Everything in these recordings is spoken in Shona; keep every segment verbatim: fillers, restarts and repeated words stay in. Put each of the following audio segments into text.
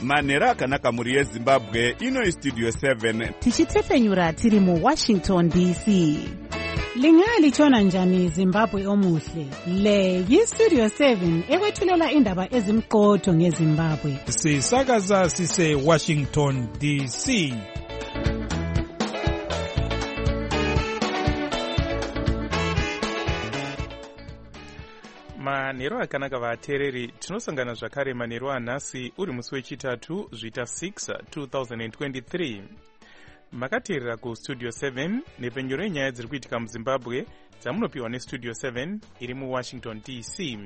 manhero akanaka mhuri yezimbabwe. Ino Studio seven tichitsefenyura tiri mu Washington D C. Lingalitshona njani Zimbabwe omuhle? Le yi-Studio seven ekwethulela indaba ezimqotho ngeZimbabwe. Sisakaza sise Washington D C. Manhero akanaka vateereri, tinosangana zvakare manhero anhasi uri musi wechitatu zvita six two thousand twenty-three. Makateerera kuStudio seven nepenyu renyaya dziri kuitika muZimbabwe dzamunopiwa neStudio seven iri muWashington D C.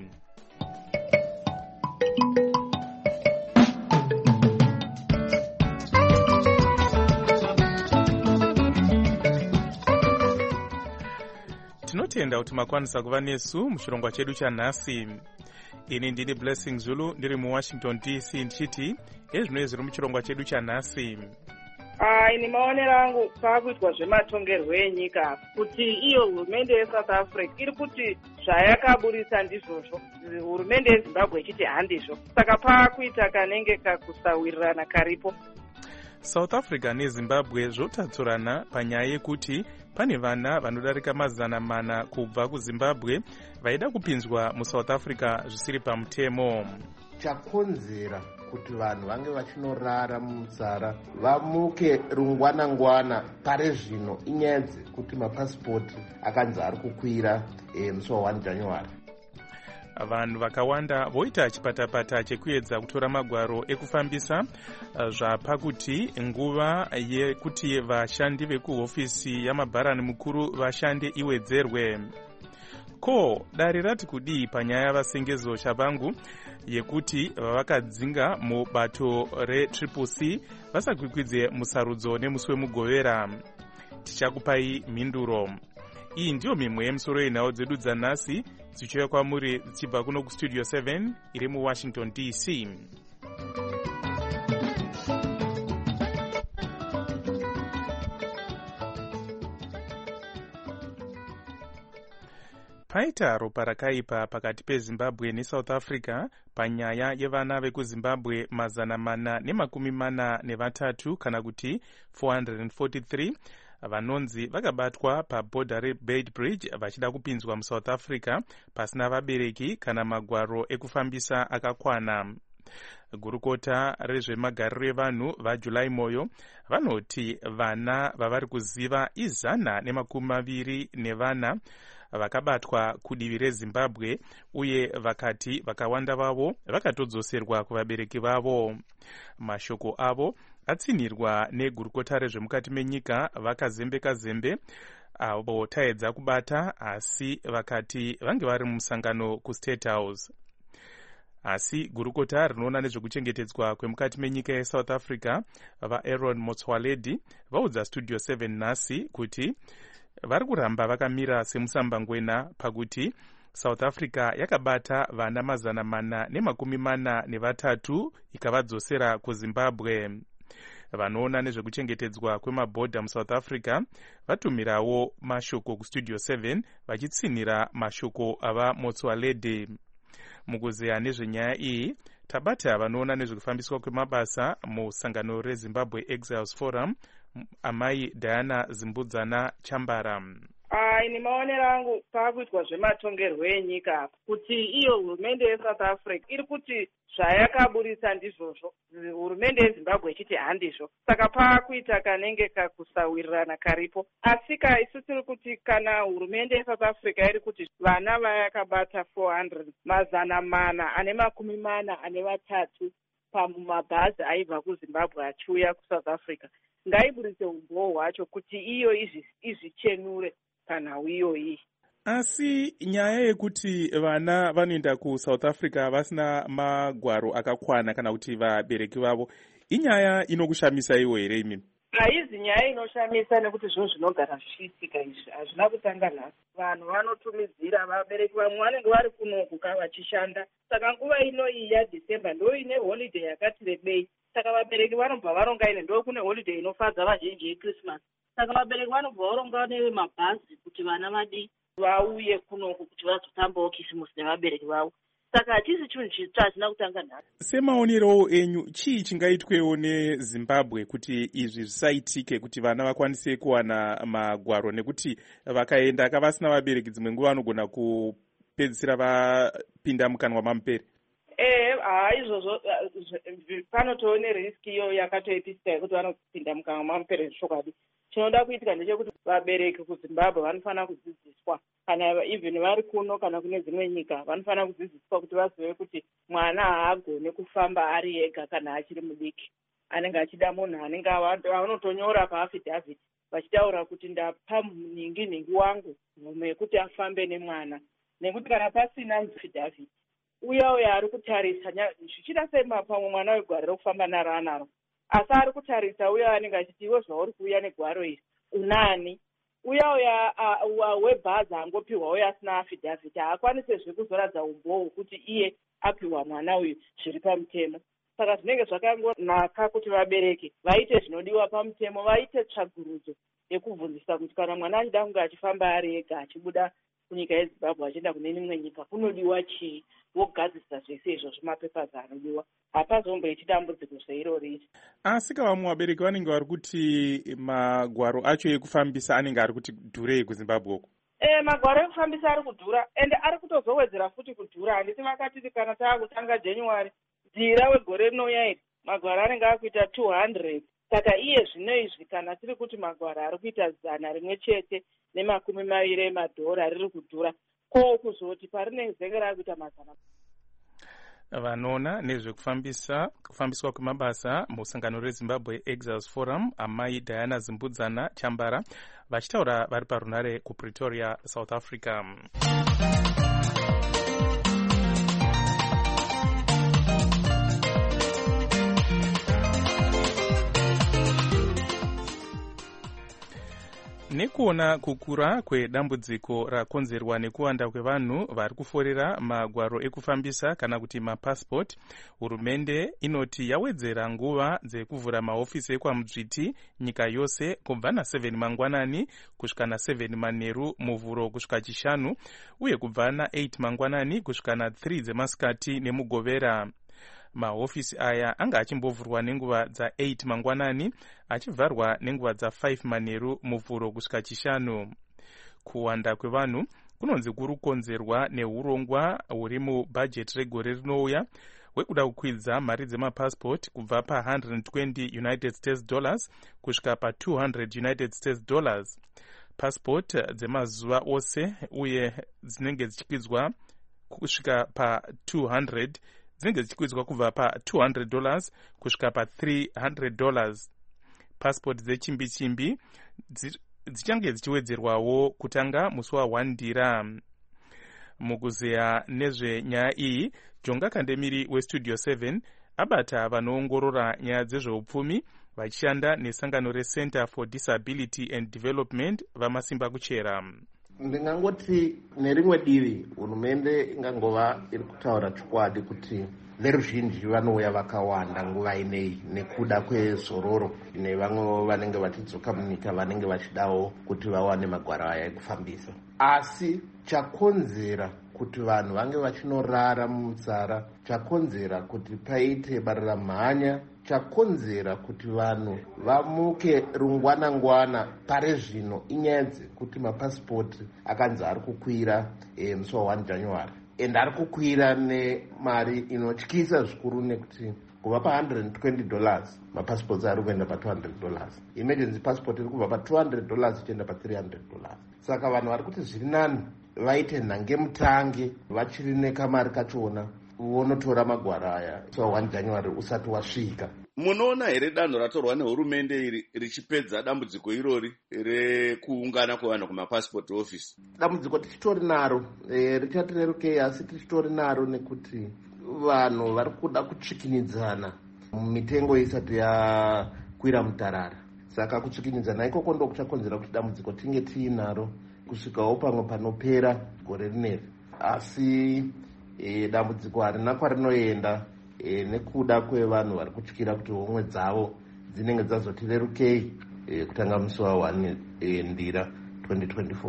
Tinotenda kuti makwanisa kuva nesu muchirongwa chedu chanhasi. Ini ndini Blessing Zulu ndiri muWashington D C ndichiti ezvino zviri muchirongwa chedu chanhasi. Ah, ini maonero angu paakuitwa zvematongerwo enyika kuti iyo hurumende yeSouth Africa iri kuti zvayakaburisa ndizvozvo hurumende yeZimbabwe ichiti handizvo, saka paakuita kanenge kakusawirirana karipo. South Africa neZimbabwe zvotatsurana panyaya yekuti pane vana vanodarika mazana mana kubva kuZimbabwe vaida kupinzwa muSouth Africa zvisiri pamutemo. Chakonzera kuti vanhu vange vachinorara mumusara vamuke rungwana ngwana pare zvino inyaya dzekuti mapasipoti akanzi ari kukwira e, musi wa one January. Vanhu vakawanda voita chipatapata chekuedza kutora magwaro ekufambisa zvapakuti nguva yekuti vashandi vekuhofisi yamabharani mukuru vashande iwedzerwe. Ko dare rati kudii panyaya yavasengezo chavangu yekuti vavakadzinga mubato re-Triple C vasakwikvidze musarudzo nemusi wemugovera? Tichakupai mhinduro. Iyi ndiyo mimwe yemusoro yenhau dzedu dzanhasi dzichiuya kwamuri dzichibva kuno kuStudio seven iri muWashington D C. Paita ropa rakaipa pakati peZimbabwe neSouth Africa panyaya yevana vekuZimbabwe mazana mana nemakumi mana nevatatu kana kuti four hundred forty-three vanonzi vakabatwa pabhodha reBeitbridge vachida kupinzwa muSouth Africa pasina vabereki kana magwaro ekufambisa akakwana. Gurukota rezvemagariro evanhu vaJuly Moyo vanoti vana vavari kuziva izana nemakumi maviri nevana vakabatwa kudivi reZimbabwe uye vakati vakawanda vavo vakatodzoserwa kuvabereki vavo. Mashoko avo atsinirwa negurukota rezvemukati menyika vakazembeka zembe avo taedza kubata asi vakati vange vari mumusangano kuState House. Asi gurukota rinoona nezvekuchengetedzwa kwemukati menyika yeSouth Africa vaAaron Motsoaledi vaudza Studio seven nhasi kuti vari kuramba vakamira semusambangwena pakuti South Africa yakabata vana mazana mana nemakumi mana nevatatu ikavadzosera kuZimbabwe. Vanoona nezvekuchengetedzwa kwemabhodha muSouth Africa vatumirawo mashoko kuStudio seven vachitsinira mashoko ava Motsoaledi. Mukuzeya nezvenyaya iyi tabata vanoona nezvekufambiswa kwemabasa musangano reZimbabwe Exiles Forum amai Diana Zimbudzana Chambara. Ah, ini maonero angu paakuitwa zvematongerwo enyika kuti iyo hurumende yeSouth Africa iri kuti zvayakaburisa ndizvozvo hurumende yeZimbabwe ichiti handizvo, saka paakuita kanenge kakusawirirana karipo. Asi ka isu tiri kuti kana hurumende yeSouth Africa iri kuti vana vayakabata four hundred mazana mana ane makumi mana ane vatatu pamabhazi aibva kuZimbabwe achiuya kuSouth Africa, ngaiburitse umboo hwacho kuti iyo izvichenure panhau iyoyi. Asi nyaya yekuti vana vanoenda kuSouth Africa vasina magwaro akakwana kana kuti vabereki vavo inyaya inokushamisa iwo here imi? Haizi nyaya inoshamisa nekuti zvinhu zvinogara zvichiitika izvi hazvina kutanga nhasi. Vanhu vanotumidzira vabereki vamwe vanenge vari kunoku vachishanda, saka nguva ino iyi yaDecember ndo ine holiday yakati rebei, saka vabereki vanobva varonga ine ndo kune holiday inofadza vazhinji yeChristmas, saka vabereki vanobva varonga nemabhazi kuti vana vadi vauye kunoku kuti vazotambawo kisimusi nevabereki vavo. saka hachisi chinhu chitsva hachina kutanga nhasi. Semaonerowo enyu, chii chingaitwewo neZimbabwe kuti izvi zvisaitike, kuti vana vakwanise kuwana magwaro, nekuti vakaenda kavasina vabereki dzimwe nguva vanogona kupedzisira vapinda mukanwa mamupere? Eh, haa izvozvo panotowo neriski iyo yakatoipisika yekuti vanopinda mukanwa mamupere zvokwadi. Chinoda kuitika ndechekuti vabereki kuZimbabwe vanofanira kudzidziswa, kana even vari kuno kana kune dzimwe nyika vanofanira kudzidziswa kuti vazive kuti mwana haagone kufamba ari ega kana achiri mudiki. Anenge achida munhu anenge vanotonyora paafidhavhiti vachitaura kuti ndapa muningi ningi wangu mvumo yekuti afambe nemwana, nekuti kana pasina afidhavhiti uya uya ari kutarisa zvichida sema pamwe mwana wegwaro rekufamba naro anaro, asi ari kutarisa uya anenge achiti iwe zvauri kuuya negwaro iri unani. Uya uya webhazi angopiwa uya asina afidhavhiti haakwanisezve kuzoradza umbowo hwekuti iye apiwa mwana uyu zviri pamutemo. Saka zvinenge zvakangonaka kuti vabereki vaite zvinodiwa pamutemo, vaite tsvagurudzo yekubvunzisa kuti kana mwana achida kunge achifamba ari ega achibuda kunyika yeZimbabwe achienda kune imwe nyika kunodiwa chii, vogadzisa zvese izvo zvimapepa anodiwa. Hapazomboiti dambudziko zveirori ichi. Asi vamwe vabereki vanenge vari kuti magwaro acho ekufambisa anenge ari kuti dhurei kuZimbabwe uko? Eh, magwaro ekufambisa ari kudhura, ende ari kutozowedzera futi kudhura. Handiti vakatiti kana taakutanga January dhira wegore rinouya iri magwaro anenge akuita two hundred. Saka iye zvino izvi kana tiri kuti magwaro ari kuita zana rimwe chete nemakumi maviri emadhora riri kudhura, ko kuzoti parinenge rakuita mazana. Vanoona nezvekufambisa kufambiswa kwemabasa musangano reZimbabwe Exiles Forum, amai Diana Zimbudzana Chambara, vachitaura vari parunare kuPretoria, South Africa. Nekuona kukura kwedambudziko rakonzerwa nekuwanda kwevanhu vari kuforera magwaro ekufambisa kana kuti mapassport, hurumende inoti yawedzera nguva dzekuvhura mahofisi ekwaMudzviti nyika yose kubva na seven mangwanani kusvika na seven manheru muvhuro kusvika chishanu, uye kubva na eight mangwanani kusvika na three dzemasikati nemugovera. Mahofisi aya anga achimbovhurwa nenguva dza eight mangwanani achivharwa nenguva dza five manheru muvhuro kusvika chishanu. Kuwanda kwevanhu kunonzi kuri kukonzerwa neurongwa huri mubhajeti regore rinouya hwekuda kukwidza mari dzemapassport kubva pa one hundred twenty United States dollars kusvika pa two hundred United States dollars. Passport dzemazuva ose uye dzinenge dzichikwidzwa kusvika pa two hundred dzinenge dzichikwidzwa kubva pa two hundred dollars kusvika pa three hundred dollars. Passport dzechimbi chimbi dzichange dzichiwedzerwawo kutanga musi wa one ndira. Mukuzeya nezvenyaya iyi, Jonga Kandemiri weStudio seven abata vanoongorora nyaya dzezveupfumi vachishanda nesangano reCenter for Disability and Development vamasimba kuchera. Ndingangoti nerimwe divi hurumende ingangova iri kutaura chokwadi kuti veruzhinji vanouya vakawanda nguva inei nekuda kwezororo nevamwe vanenge vachidzoka munyika vanenge vachidawo kuti vawane magwaro aya ekufambisa. Asi chakonzera kuti vanhu vange vachinorara mumusara, chakonzera kuti paite bararamhanya, chakonzera kuti vanhu vamuke rungwana-ngwana pare zvino inyadzi kuti mapasipoti akanzi ari kukwira e, musi wa one January, ende ari kukwira nemari inotyisa zvikuru nekuti kubva pa one hundred twenty dollars mapasipoti ari kuenda pa two hundred dollars, emergency passport iri kubva pa two hundred dollars ichienda pa three hundred dollars. Saka vanhu vari kuti zviri nani vaite nhange mutange vachiri nekamari kachona vonotora magwaro aya so one January usati wasvika. Munoona here danho ratorwa nehurumende iri richipedza dambudziko irori rekuungana kwevanhu kumapassport office? Dambudziko tichitori naro e, richati rerukei, asi tichitori naro nekuti vanhu vari kuda kutsvikinidzana mitengo isati yakwira mutarara. Saka kutsvikinidzana ikoko ndo kuchakonzera kuti dambudziko tinge tiinaro kusvikawo pamwe panopera gore rineri. Asi e, dambudziko harina kwarinoenda e, nekuda kwevanhu vari kutyira kuti homwe dzavo dzinenge dzazoti rerukei e, kutanga musi wa one e, ndira twenty twenty-four.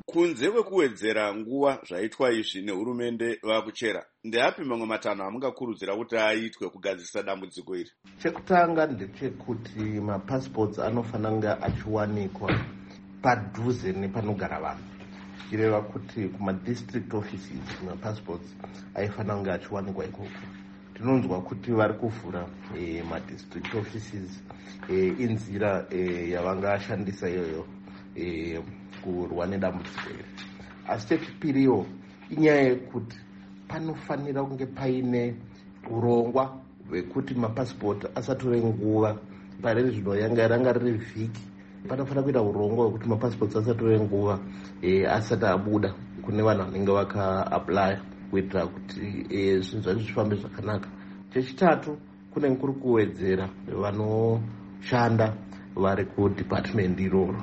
Kunze kwekuwedzera nguva zvaitwa izvi nehurumende vakuchera, ndeapi mamwe matanho amungakurudzira kuti aitwe kugadzirisa dambudziko iri? Chekutanga ndechekuti mapassports anofanira kunge achiwanikwa padhuze nepanogara vanhu. Zvichireva kuti kumadistrict offices mapassports aifanira kunge achiwanikwa ikoko. Tinonzwa kuti vari kuvhura e, madistrict offices e, inzira e, yavangashandisa iyoyo e, kurwa nedambudziko iri. Asi chechipiriwo inyaya yekuti panofanira kunge paine urongwa hwekuti mapassport asatore nguva. Pari zvino yanga ranga riri vhiki, panofanira kuita urongwa hwekuti mapassports asatore nguva e, asati abuda kune vanhu vanenge vakaapply kuitira kuti e, zvinhu zvacho zvifambe zvakanaka. Chechitatu, kune kuri kuwedzera vanoshanda vari kudepartment iroro.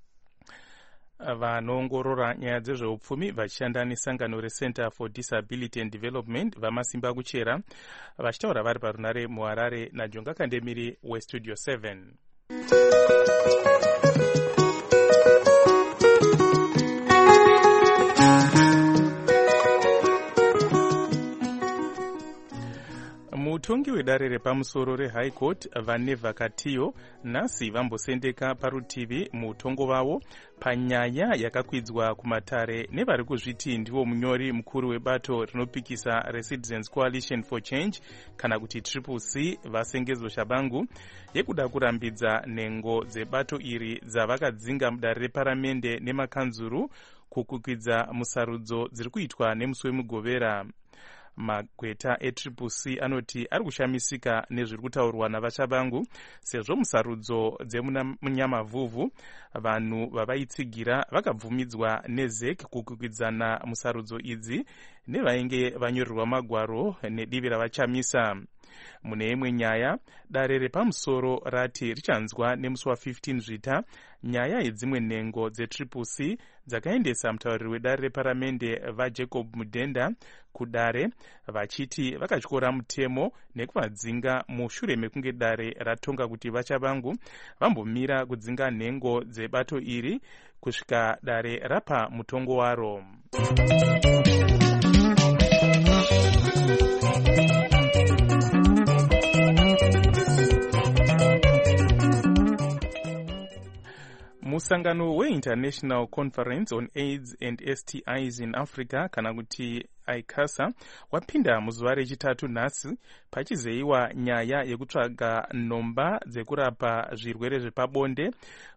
Vanoongorora nyaya dzezveupfumi vachishanda nesangano reCenter for Disability and Development vamasimba kuchera vachitaura vari parunare muHarare. naJonga Kandemiri weStudio seven. Mutongi wedare repamusoro reHigh Court Vaneva Katiyo nhasi vambosendeka parutivi mutongo wavo panyaya yakakwidzwa kumatare nevari kuzviti ndivo munyori mukuru webato rinopikisa reCitizens Coalition for Change kana kuti Triple C Vasengezo Shabangu yekuda kurambidza nhengo dzebato iri dzavakadzinga mudare reparamende nemakanzuru kukukwidza musarudzo dziri kuitwa nemusi wemugovera. Magweta eTriple C anoti ari kushamisika nezviri kutaurwa navachabangu sezvo musarudzo dzemunyamavhuvhu vanhu vavaitsigira vakabvumidzwa nezek kukwikwidzana musarudzo idzi nevainge vanyorerwa magwaro nedivi ravachamisa. Mune imwe nyaya, dare repamusoro rati richanzwa nemusi wa15 zvita nyaya yedzimwe nhengo dzeTriple C dzakaendesa mutauriri wedare reparamende vaJacob Mudenda kudare vachiti vakatyora mutemo nekuvadzinga mushure mekunge dare ratonga kuti vachabangu vambomira kudzinga nhengo dzebato iri kusvika dare rapa mutongo waro. Musangano we-International Conference on AIDS and S T Is in Africa kana kuti ICASA wapinda muzuva rechitatu nhasi pachizeiwa nyaya yekutsvaga nhomba dzekurapa zvirwere zvepabonde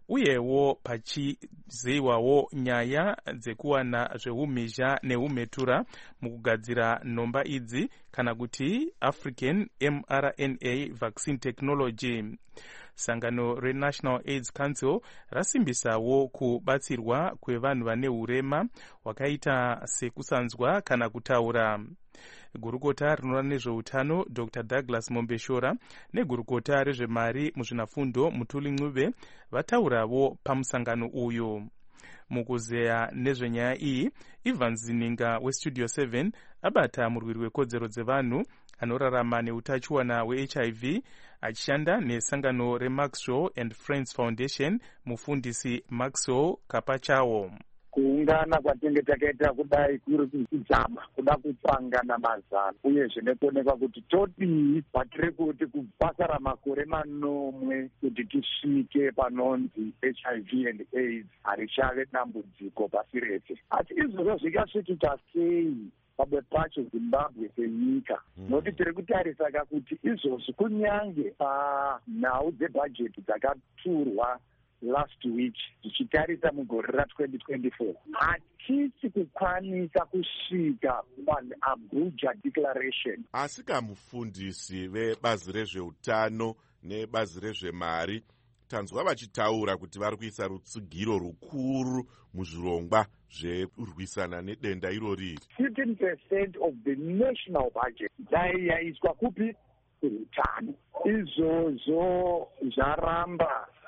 uyewo pachizeiwawo nyaya dzekuwana zveumhizha neumhetura mukugadzira nhomba idzi kana kuti African M R N A Vaccine Technology. Sangano reNational AIDS Council rasimbisawo kubatsirwa kwevanhu vane urema wakaita sekusanzwa kana kutaura. Gurukota rinoona nezveutano Doctor Douglas Mombeshora negurukota rezvemari muzvinafundo Mutuli Ncube vataurawo pamusangano uyu. Mukuzeya nezvenyaya iyi, Ivan Zininga weStudio seven abata murwiri wekodzero dzevanhu anorarama neutachiwana weH I V achishanda nesangano reMaxwell and Friends Foundation mufundisi Maxwell Kapachawo. Kuungana kwatinge takaita kudai kuri kudzama kuda kupangana mazano uyezve nekuonekwa kuti todii patiri kuti kubasa ramakore manomwe kuti tisvike panonzi H I V and AIDS harichave dambudziko pasi rese. Asi izvozvo zvikasvikika sei pabwe pacho Zimbabwe senyika? Noti tiri kutarisaka kuti izvozvo kunyange panhau dzebhajeti dzakaturwa last week tichitarisa mugore ra twenty twenty-four hatisi kukwanisa kusvika paAbuja Declaration. Asi kamufundisi vebazi rezveutano nebazi rezvemari tanzwa vachitaura kuti vari kuisa rutsugiro rukuru muzvirongwa zvekurwisana nedenda irori. fifteen percent of the national budget dai yaiswa kupi? Utano. Izvozvo zvaramba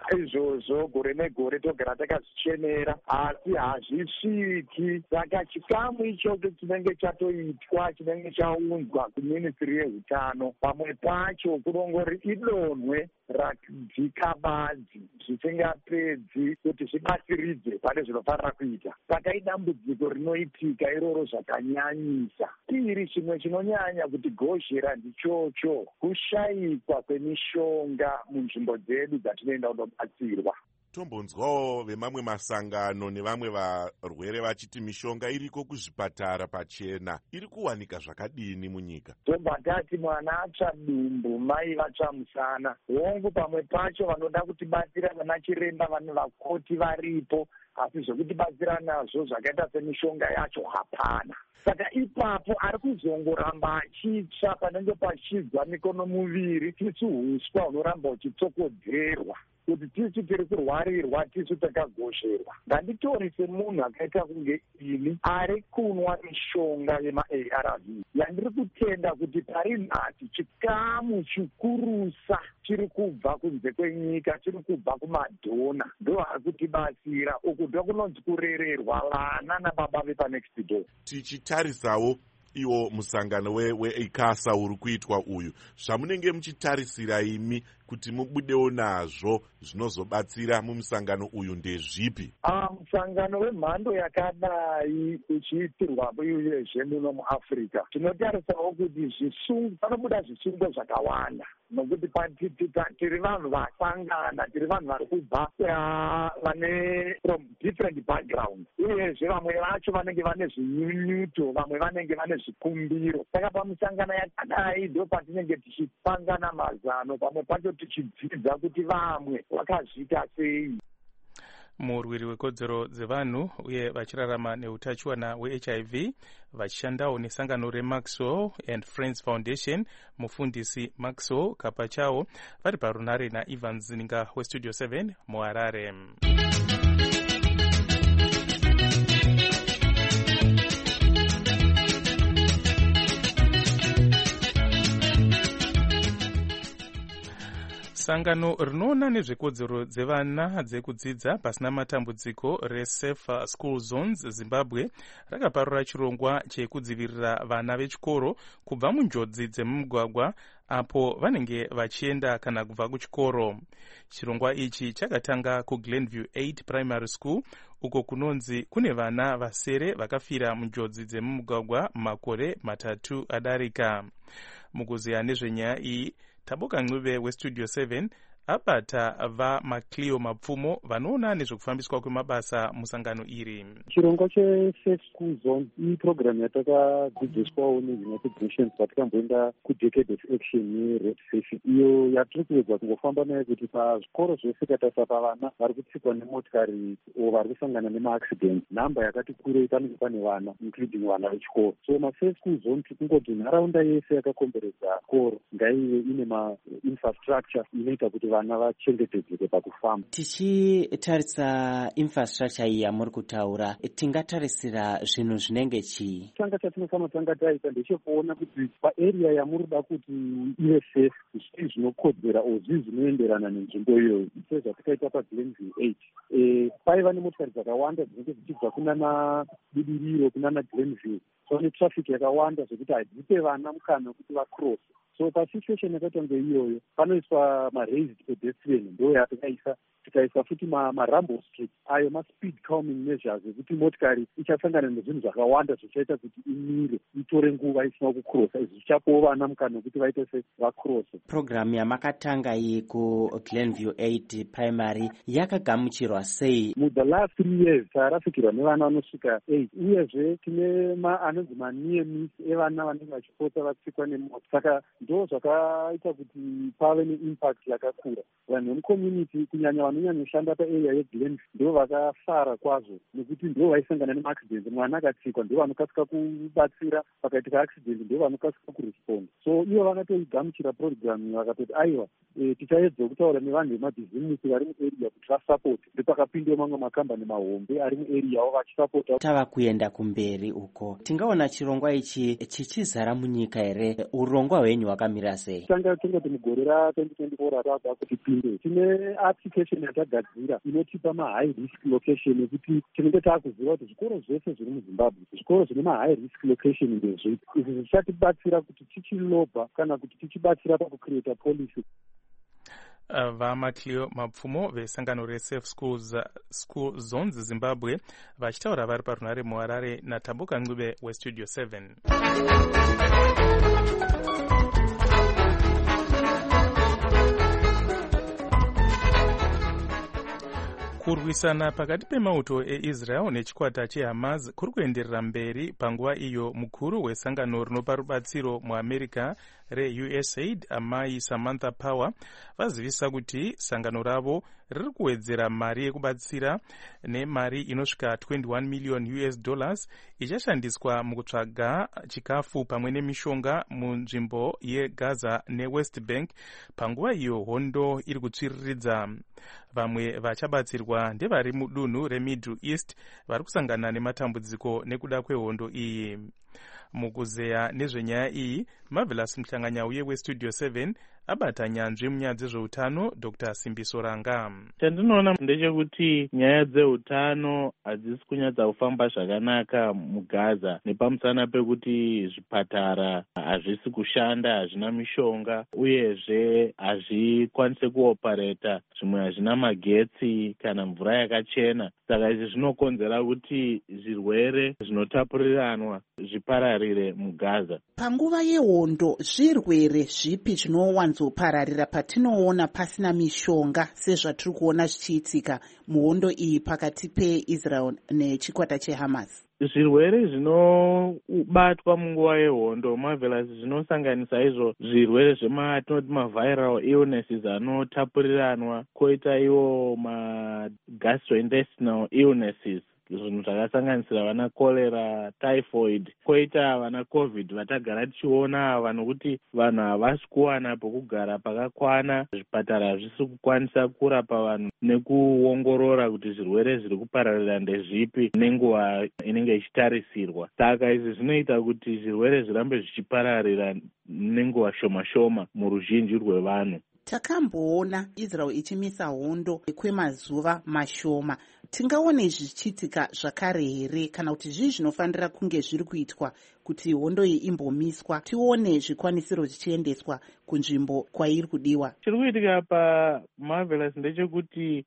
izvozvo gore negore togara takazvichenera, asi hazvisviki. Saka chikamu ichocho chinenge chatoitwa, chinenge chaunzwa kuministry yehutano, pamwe pacho kunongori idonhwe radzikabadzi zvisingapedzi kuti zvibatsiridze pane zvinofanira kuita. Saka idambudziko rinoitika iroro zvakanyanyisa. Iri chimwe chinonyanya kuti gozhera ndichocho kushayikwa kwemishonga munzvimbo dzedu dzatinoenda kunobatsirwa. Tombonzwawo vemamwe masangano nevamwe varwere vachiti mishonga iriko kuzvipatara pachena. Iri kuwanika zvakadini munyika? Tobva tati mwana atsva dumbu, mai vatsva musana. Hongu pamwe pacho vanoda kutibatsira vana chiremba, vane vakoti varipo, asi zvokutibatsira nazvo zvakaita semishonga yacho hapana. Saka ipapo ari kuzongoramba achitsva panenge pachidzwa mikono muviri, tisu huswa hunoramba huchitsokodzerwa kuti tisu tiri kurwarirwa, tisu takagosherwa. Nganditori semunhu akaita kunge ini ari kunwa mishonga yema-A R V, yandiri kutenda kuti pari nhasi chikamu chikurusa chiri kubva kunze kwenyika, chiri kubva kumadhona, ndo ari kutibatsira. Uku ndo kunonzi kurererwa vana nababa vepanext door. Tichitarisawo iwo musangano weICASA uri kuitwa uyu, zvamunenge muchitarisira imi kuti mubudewo nazvo zvinozobatsira mumusangano uyu ndezvipi? Ah, musangano wemhando yakadai uchiitirwa uyezve muno muAfrica, tinotarisawo kuti zvisungo, panobuda zvisungo zvakawanda, nokuti tiri vanhu vasangana, tiri vanhu vari kubva vane from different background, uyezve vamwe vacho vanenge vane zvinyunyuto, vamwe vanenge vane zvikumbiro. Saka pamusangano yakadai ndo patinenge tichipangana mazano, pamwe pacho tichidzidza kuti vamwe vakazviita sei. Murwiri wekodzero dzevanhu uye vachirarama neutachiwana we-H I V vachishandawo nesangano reMaxwell and Friends Foundation, mufundisi Maxwell Kapachawo vari parunare naIvans Zininga weStudio seven muHarare. Sangano rinoona nezvekodzero dzevana dzekudzidza pasina matambudziko reSafe School Zones Zimbabwe rakaparura chirongwa chekudzivirira vana vechikoro kubva munjodzi dzemumugwagwa apo vanenge vachienda kana kubva kuchikoro. Chirongwa ichi chakatanga kuGlenview eight Primary School uko kunonzi kune vana vasere vakafira munjodzi dzemumugwagwa makore matatu adarika. Mukuziya nezvenyaya iyi, Taboka Ncube weStudio seven abata vaMacleo Mapfumo vanoona nezvekufambiswa kwemabasa musangano iri. Chirongwa cheSafe School Zone iprogramu yatakadzidziswawo neUnited Nations patikamboenda kuDecade of Action yeRoad Safety, iyo yatiri kuedza kungofamba nayo kuti pazvikoro zvese katarisa pavana vari kutsikwa nemotikari o vari kusangana nemaaccident, nhamba yakati kurei panenge pane vana including vana vechikoro. So maSafe School Zone tikungoti nharaunda yese yakakomberedza chikoro ngaive ine mainfrastructure inoita kuti vana vachengetedzeke pakufamba. Tichitarisa infrastructure iyi yamuri kutaura, tingatarisira zvinhu zvinenge chii? Changa chatinofanira tanga taita ndechekuona kuti paarea yamuri da kuti ive safe zvii zvinokodzera o zvii zvinoenderana nenzvimbo iyoyo. Sezvatakaita paGlenview eight, e, paiva nemotikari dzakawanda dzinenge dzichibva kunana Budiriro kunana Glenview, so netraffic yakawanda zvekuti hadzipe vana mukana wekuti vacross. So pasituation yakaita ngeiyoyo panoiswa ma-raised pedestrian, ndo yatakaisa tikaisa futi maRambo Street ayo ma-speed calming measures ekuti motikari ichasangana nezvinhu zvakawanda zvichaita kuti imire itore nguva isina kukrosa. Izvi zvichapawo vana mukana wekuti vaite se vacrosse. Programu yamakatanga iyi kuGlenview eight Primary yakagamuchirwa sei? Muthe last three years tarafikirwa nevana vanosvika eight, uyezve tine anonzi manear-miss evana vanenge vachipota vatsikwa nemota. Saka ndo zvakaita kuti pave neimpact yakakura. Vanhu vemucommunity kunyanya vanonyanya paarea yeGlenview ndo vakafara kwazvo nekuti ndo vaisangana nemaaccident. Mwana akatsikwa ndo vanokasika kubatsira, pakaitika accident ndo vanokasika kurespond. So iyo vakatoigamuchira programu vakatoti aiwa, e, tichaedza kutaura nevanhu vemabhizimusi vari muarea kuti vasupport. Ndo pakapindewo mamwe makambani mahombe ari muarea wo vachisupporta. Tava kuenda kumberi uko, tingaona chirongwa ichi chichizara munyika here? Urongwa hwenyu hwakamira sei? Tanga tingati mugore ra twenty twenty-four ratava kuti pinde, tine application location yatagadzira inotipa mahigh risk location ekuti tinenge taakuziva kuti zvikoro zvese zviri muzimbabwe zvikoro zvine mahigh risk location ndezvipi. Izvi zvichatibatsira kuti tichilobha kana kuti tichibatsira pakucreata policy. Uh, vaMacleo Mapfumo vesangano reSafe Schools uh, School Zones Zimbabwe vachitaura vari parunare muHarare naTambuka Ncube weStudio seven. Kurwisana pakati pemauto eIsrael nechikwata cheHamas kuri kuenderera mberi panguva iyo mukuru wesangano rinopa rubatsiro muAmerica reUSAID amai Samantha Power vazivisa kuti sangano ravo riri kuwedzera mari yekubatsira nemari inosvika twenty-one million U S dollars ichashandiswa mukutsvaga chikafu pamwe nemishonga munzvimbo yeGaza neWest Bank panguva iyo hondo iri kutsviriridza. Vamwe vachabatsirwa ndevari mudunhu reMiddle East vari kusangana nematambudziko nekuda kwehondo iyi. Mukuzeya nezvenyaya iyi, Marvelous Mhlanganyauye weStudio seven abata nyanzvi munyaya dzezveutano Doctor Simbiso Ranga. Chandinoona ndechekuti nyaya dzeutano hadzisi kunyatsa kufamba zvakanaka muGaza nepamusana pekuti zvipatara hazvisi kushanda, hazvina mishonga uyezve hazvikwanisi kuopareta, zvimwe hazvina magetsi kana mvura yakachena. Saka izvi zvinokonzera kuti zvirwere zvinotapuriranwa zvipararire muGaza. Panguva yehondo zvirwere zvipi zvinowanzopararira patinoona pasina mishonga sezvatiri kuona zvichiitika muhondo iyi pakati peIsrael nechikwata cheHamas? Zvirwere zvinobatwa munguva yehondo Marvelous zvinosanganisa izvo zvirwere zvematinoti maviral illnesses anotapuriranwa, koita iwo magastrointestinal illnesses zvinhu zvakasanganisira vana cholera, typhoid, koita vana covid vatagara tichiona vanhu kuti vanhu havasi kuwana pokugara pakakwana, zvipatara hazvisi kukwanisa kurapa vanhu nekuongorora kuti zvirwere zviri kupararira ndezvipi nenguva inenge ichitarisirwa. Saka izvi zvinoita kuti zvirwere zvirambe zvichipararira nenguva shoma shoma muruzhinji rwevanhu. Takamboona Israel ichimisa hondo kwemazuva mashoma. Tingaone zvichiitika zvakare here kana kuti zvii zvinofanira kunge zviri kuitwa kuti hondo iyi imbomiswa, tione zvikwanisiro zvichiendeswa kunzvimbo kwairi kudiwa? Chiri kuitika paMarvelous ndechekuti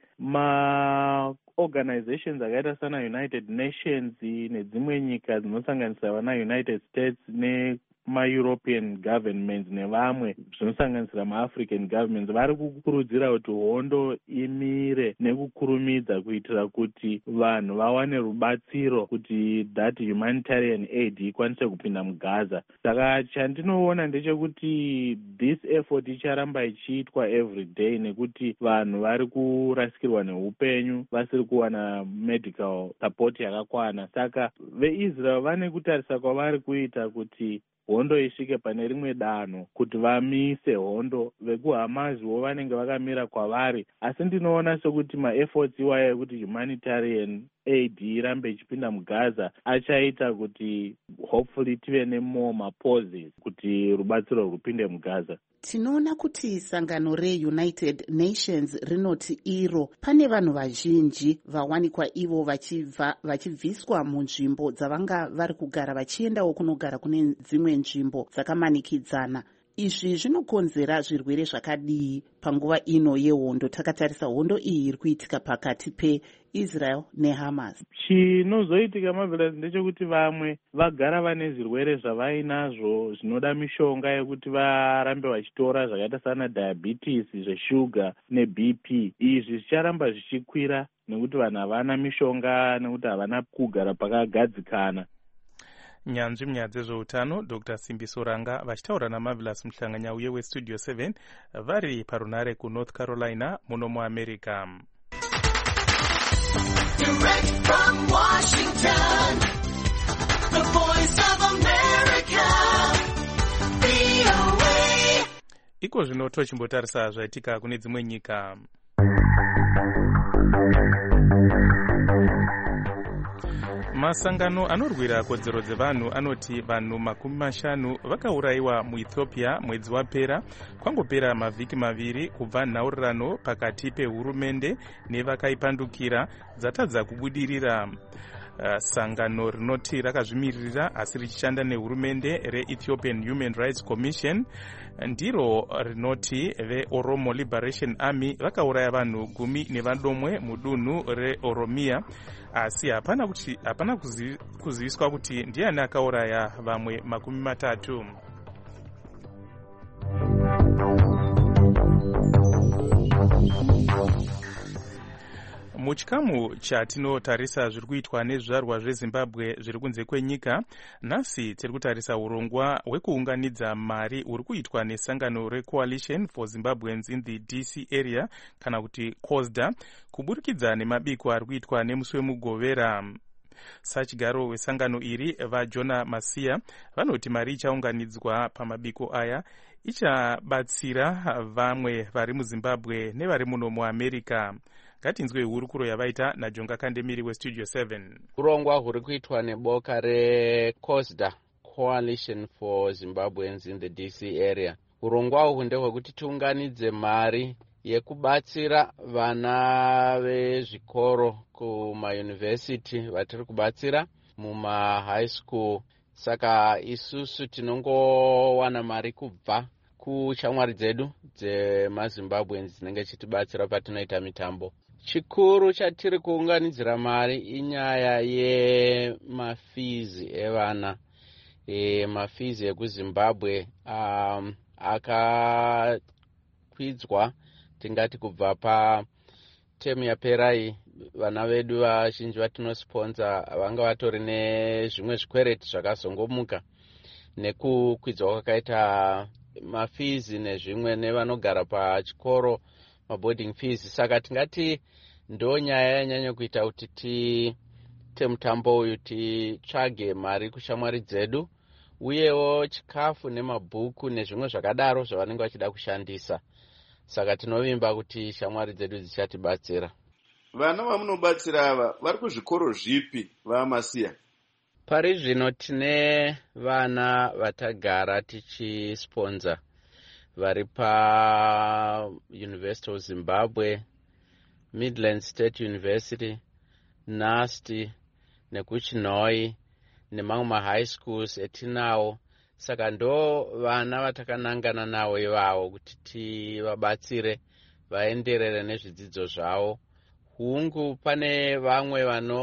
maorganizations akaita sana United Nations nedzimwe nyika dzinosanganisira vana United States ne ma-European governments nevamwe zvinosanganisira ma-African governments vari kukurudzira kuti hondo imire nekukurumidza kuitira kuti vanhu vawane rubatsiro kuti that humanitarian aid ikwanise kupinda muGaza. Saka chandinoona ndechekuti this effort icharamba ichiitwa every day nekuti vanhu vari kurasikirwa neupenyu vasiri kuwana medical support yakakwana. Saka veIsrael vane kutarisa kwavari kuita kuti hondo isvike pane rimwe danho kuti vamise hondo. VekuHamazwo vanenge vakamira kwavari, asi ndinoona sekuti maefforts iwaya ekuti humanitarian aid irambe ichipinda muGaza achaita kuti hopefully tive nemore mapauses kuti rubatsiro rupinde muGaza. Tinoona kuti sangano reUnited Nations rinoti iro pane vanhu vazhinji vawanikwa ivo vachibva vachibviswa munzvimbo dzavanga vari kugara vachiendawo kunogara kune dzimwe nzvimbo dzakamanikidzana. Izvi zvinokonzera zvirwere zvakadii panguva ino yehondo? Takatarisa hondo iyi iri kuitika pakati peIsrael neHamas. Chinozoitika Marvelous ndechekuti vamwe vagara vane zvirwere zvavainazvo zvinoda mishonga yekuti varambe vachitora zvakaita sana diabetes, zveshuga neB P. Izvi zvicharamba zvichikwira nekuti vanhu havana mishonga nekuti havana kugara pakagadzikana. Nyanzvi munyaya dzezveutano Doctor Simbiso Ranga vachitaura naMarvelous Mhlanganyauye weStudio seven vari parunare kuNorth Carolina muno muAmerica. Direct from Washington, the voice of America, V O A. Iko zvino tochimbotarisa zvaitika kune dzimwe nyika. Masangano anorwira kodzero dzevanhu anoti vanhu makumi mashanu vakaurayiwa muethiopia mwedzi wapera, kwangopera mavhiki maviri kubva nhaurirano pakati pehurumende nevakaipandukira dzatadza kubudirira. Uh, sangano rinoti rakazvimiririra asi richishanda nehurumende reEthiopian Human Rights Commission ndiro rinoti veOromo Liberation Army vakauraya vanhu gumi nevadomwe mudunhu reOromia, asi hapana kuti hapana kuziviswa kuti ndiani akauraya vamwe makumi matatu. Muchikamu chatinotarisa zviri kuitwa nezvizvarwa zveZimbabwe zviri kunze kwenyika, nhasi tiri kutarisa urongwa hwekuunganidza mari huri kuitwa nesangano reCoalition for Zimbabweans in the D C area kana kuti COSDA kuburikidza nemabiko ari kuitwa nemusi wemugovera. Sachigaro wesangano iri vaJona Masiya vanoti mari ichaunganidzwa pamabiko aya ichabatsira vamwe vari muZimbabwe nevari muno muAmerica. Ngatinzwe hurukuro yavaita naJonga Kandemiri weStudio seven. Urongwa huri kuitwa neboka reCOSDA, Coalition for Zimbabweans in the D C area. Urongwa uhu ndehwekuti tiunganidze mari yekubatsira vana vezvikoro kumayunivhesiti vatiri kubatsira muma high school. Saka isusu tinongowana mari kubva kushamwari dzedu dzemaZimbabweans dzinenge chitibatsira patinoita mitambo. Chikuru chatiri kuunganidzira mari inyaya yemafizi evana. E, mafizi ekuZimbabwe um, akakwidzwa tingati kubva pa temu yapera iyi. Vana vedu vazhinji vatinosponsor vanga vatori nezvimwe zvikwereti zvakazongomuka nekukwidzwa kwakaita mafizi nezvimwe nevanogara pachikoro, maboarding fees. Saka tingati ndo nyaya yanyanya kuita kuti tiite mutambo uyu titsvage mari kushamwari dzedu, uyewo chikafu nemabhuku nezvimwe zvakadaro zvavanenge vachida kushandisa. Saka tinovimba kuti shamwari dzedu dzichatibatsira. Vana vamunobatsira ava vari kuzvikoro zvipi vaMasiya? Pari zvino tine vana vatagara tichisponsa vari pa University of Zimbabwe, Midland State University, N A S T nekuChinoi nemamwe mahigh schools etinawo. Saka ndo vana vatakanangana nawo ivavo kuti tivabatsire vaenderere nezvidzidzo zvavo. Hungu pane vamwe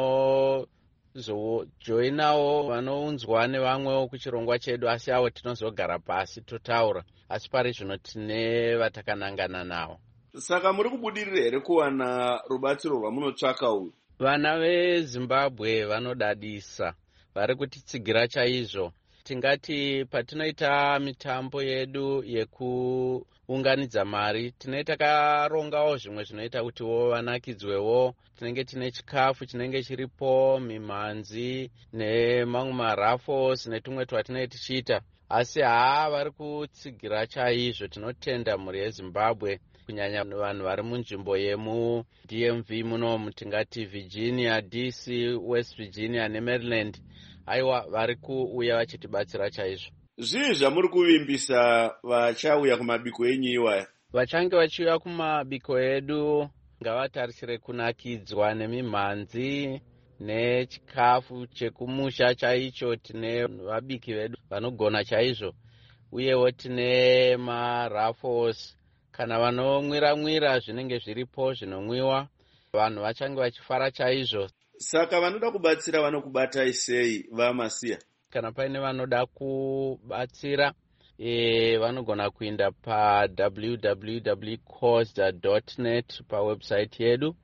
vanozojoinawo vanounzwa nevamwewo kuchirongwa chedu, asi avo tinozogara pasi totaura, asi pari zvino tine vatakanangana nawo. Saka muri kubudirira here kuwana rubatsiro rwamunotsvaka uyu? Vana veZimbabwe vanodadisa, vari kutitsigira chaizvo. Tingati patinoita mitambo yedu yekuunganidza mari, tinoita karongawo zvimwe zvinoita kuti wo vanakidzwewo. Tinenge tine chikafu chinenge chiripo, mimhanzi nemamwe marafos netumwe twatinenge tichiita. Asi haa, vari kutsigira chaizvo. Tinotenda mhuri yeZimbabwe, kunyanya vanhu vari munzvimbo yemu D M V muno, tingati Virginia, D C, West Virginia neMaryland. Aiwa, vari kuuya vachitibatsira chaizvo. Zvii zvamuri kuvimbisa vachauya kumabiko enyu iwaya? Vachange vachiuya kumabiko edu ngavatarisire kunakidzwa nemimhanzi nechikafu chekumusha chaicho. Tine vabiki vedu vanogona chaizvo, uyewo tine marafos kana vanomwira-mwira zvinenge zviripo zvinomwiwa. Vanhu vachange vachifara chaizvo. Saka vanoda kubatsira vanokubatai sei vaMasiya? Kana paine vanoda kubatsira, e, vanogona kuenda pa w w w dot cosda dot net pawebsite yedu,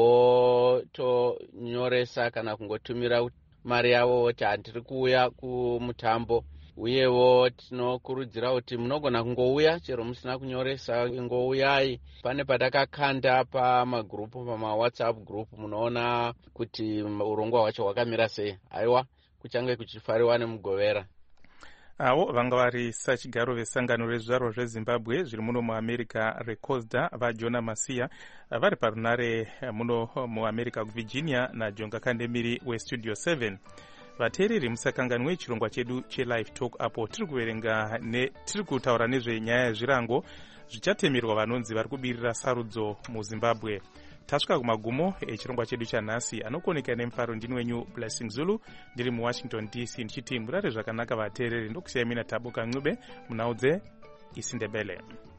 votonyoresa kana kungotumira mari yavo voti handiri kuuya kumutambo. Uyewo tinokurudzira kuti munogona kungouya chero musina kunyoresa, ngouyai. Pane patakakanda pamagrupu, pamawhatsapp group, munoona kuti urongwa hwacho hwakamira sei. Aiwa, kuchange kuchifariwa nemugovera. avo vanga vari sachigaro vesangano rezvizvarwa zvezimbabwe zviri muno muamerica recosda vajona masiya vari parunare muno muamerica kuvirginia najonga kandemiri westudio seven. vateereri musakanganwe wechirongwa chedu chelive talk apo tiri kuverenga tiri kutaura nezvenyaya yezvirango zvichatemerwa vanonzi vari kubirira sarudzo muzimbabwe. tasvika kumagumo echirongwa chedu chanhasi. anokoneka nemufaro ndini wenyu Blessing Zulu ndiri muwashington D C ndichiti murare zvakanaka vateereri. ndokusiyai mina Tabo Kancube munhau dzeIsindebele.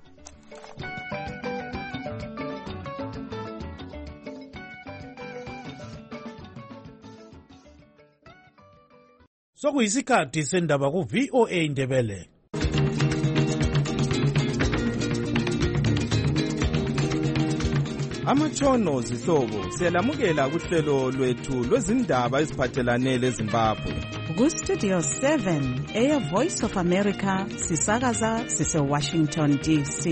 sokuyisikhathi sendaba ku-V O A Ndebele. amatshono zihlobo siyalamukela kuhlelo lwethu lwezindaba eziphathelane leZimbabwe. Ku-Studio seven eya Voice of America sisakaza sise-Washington D C.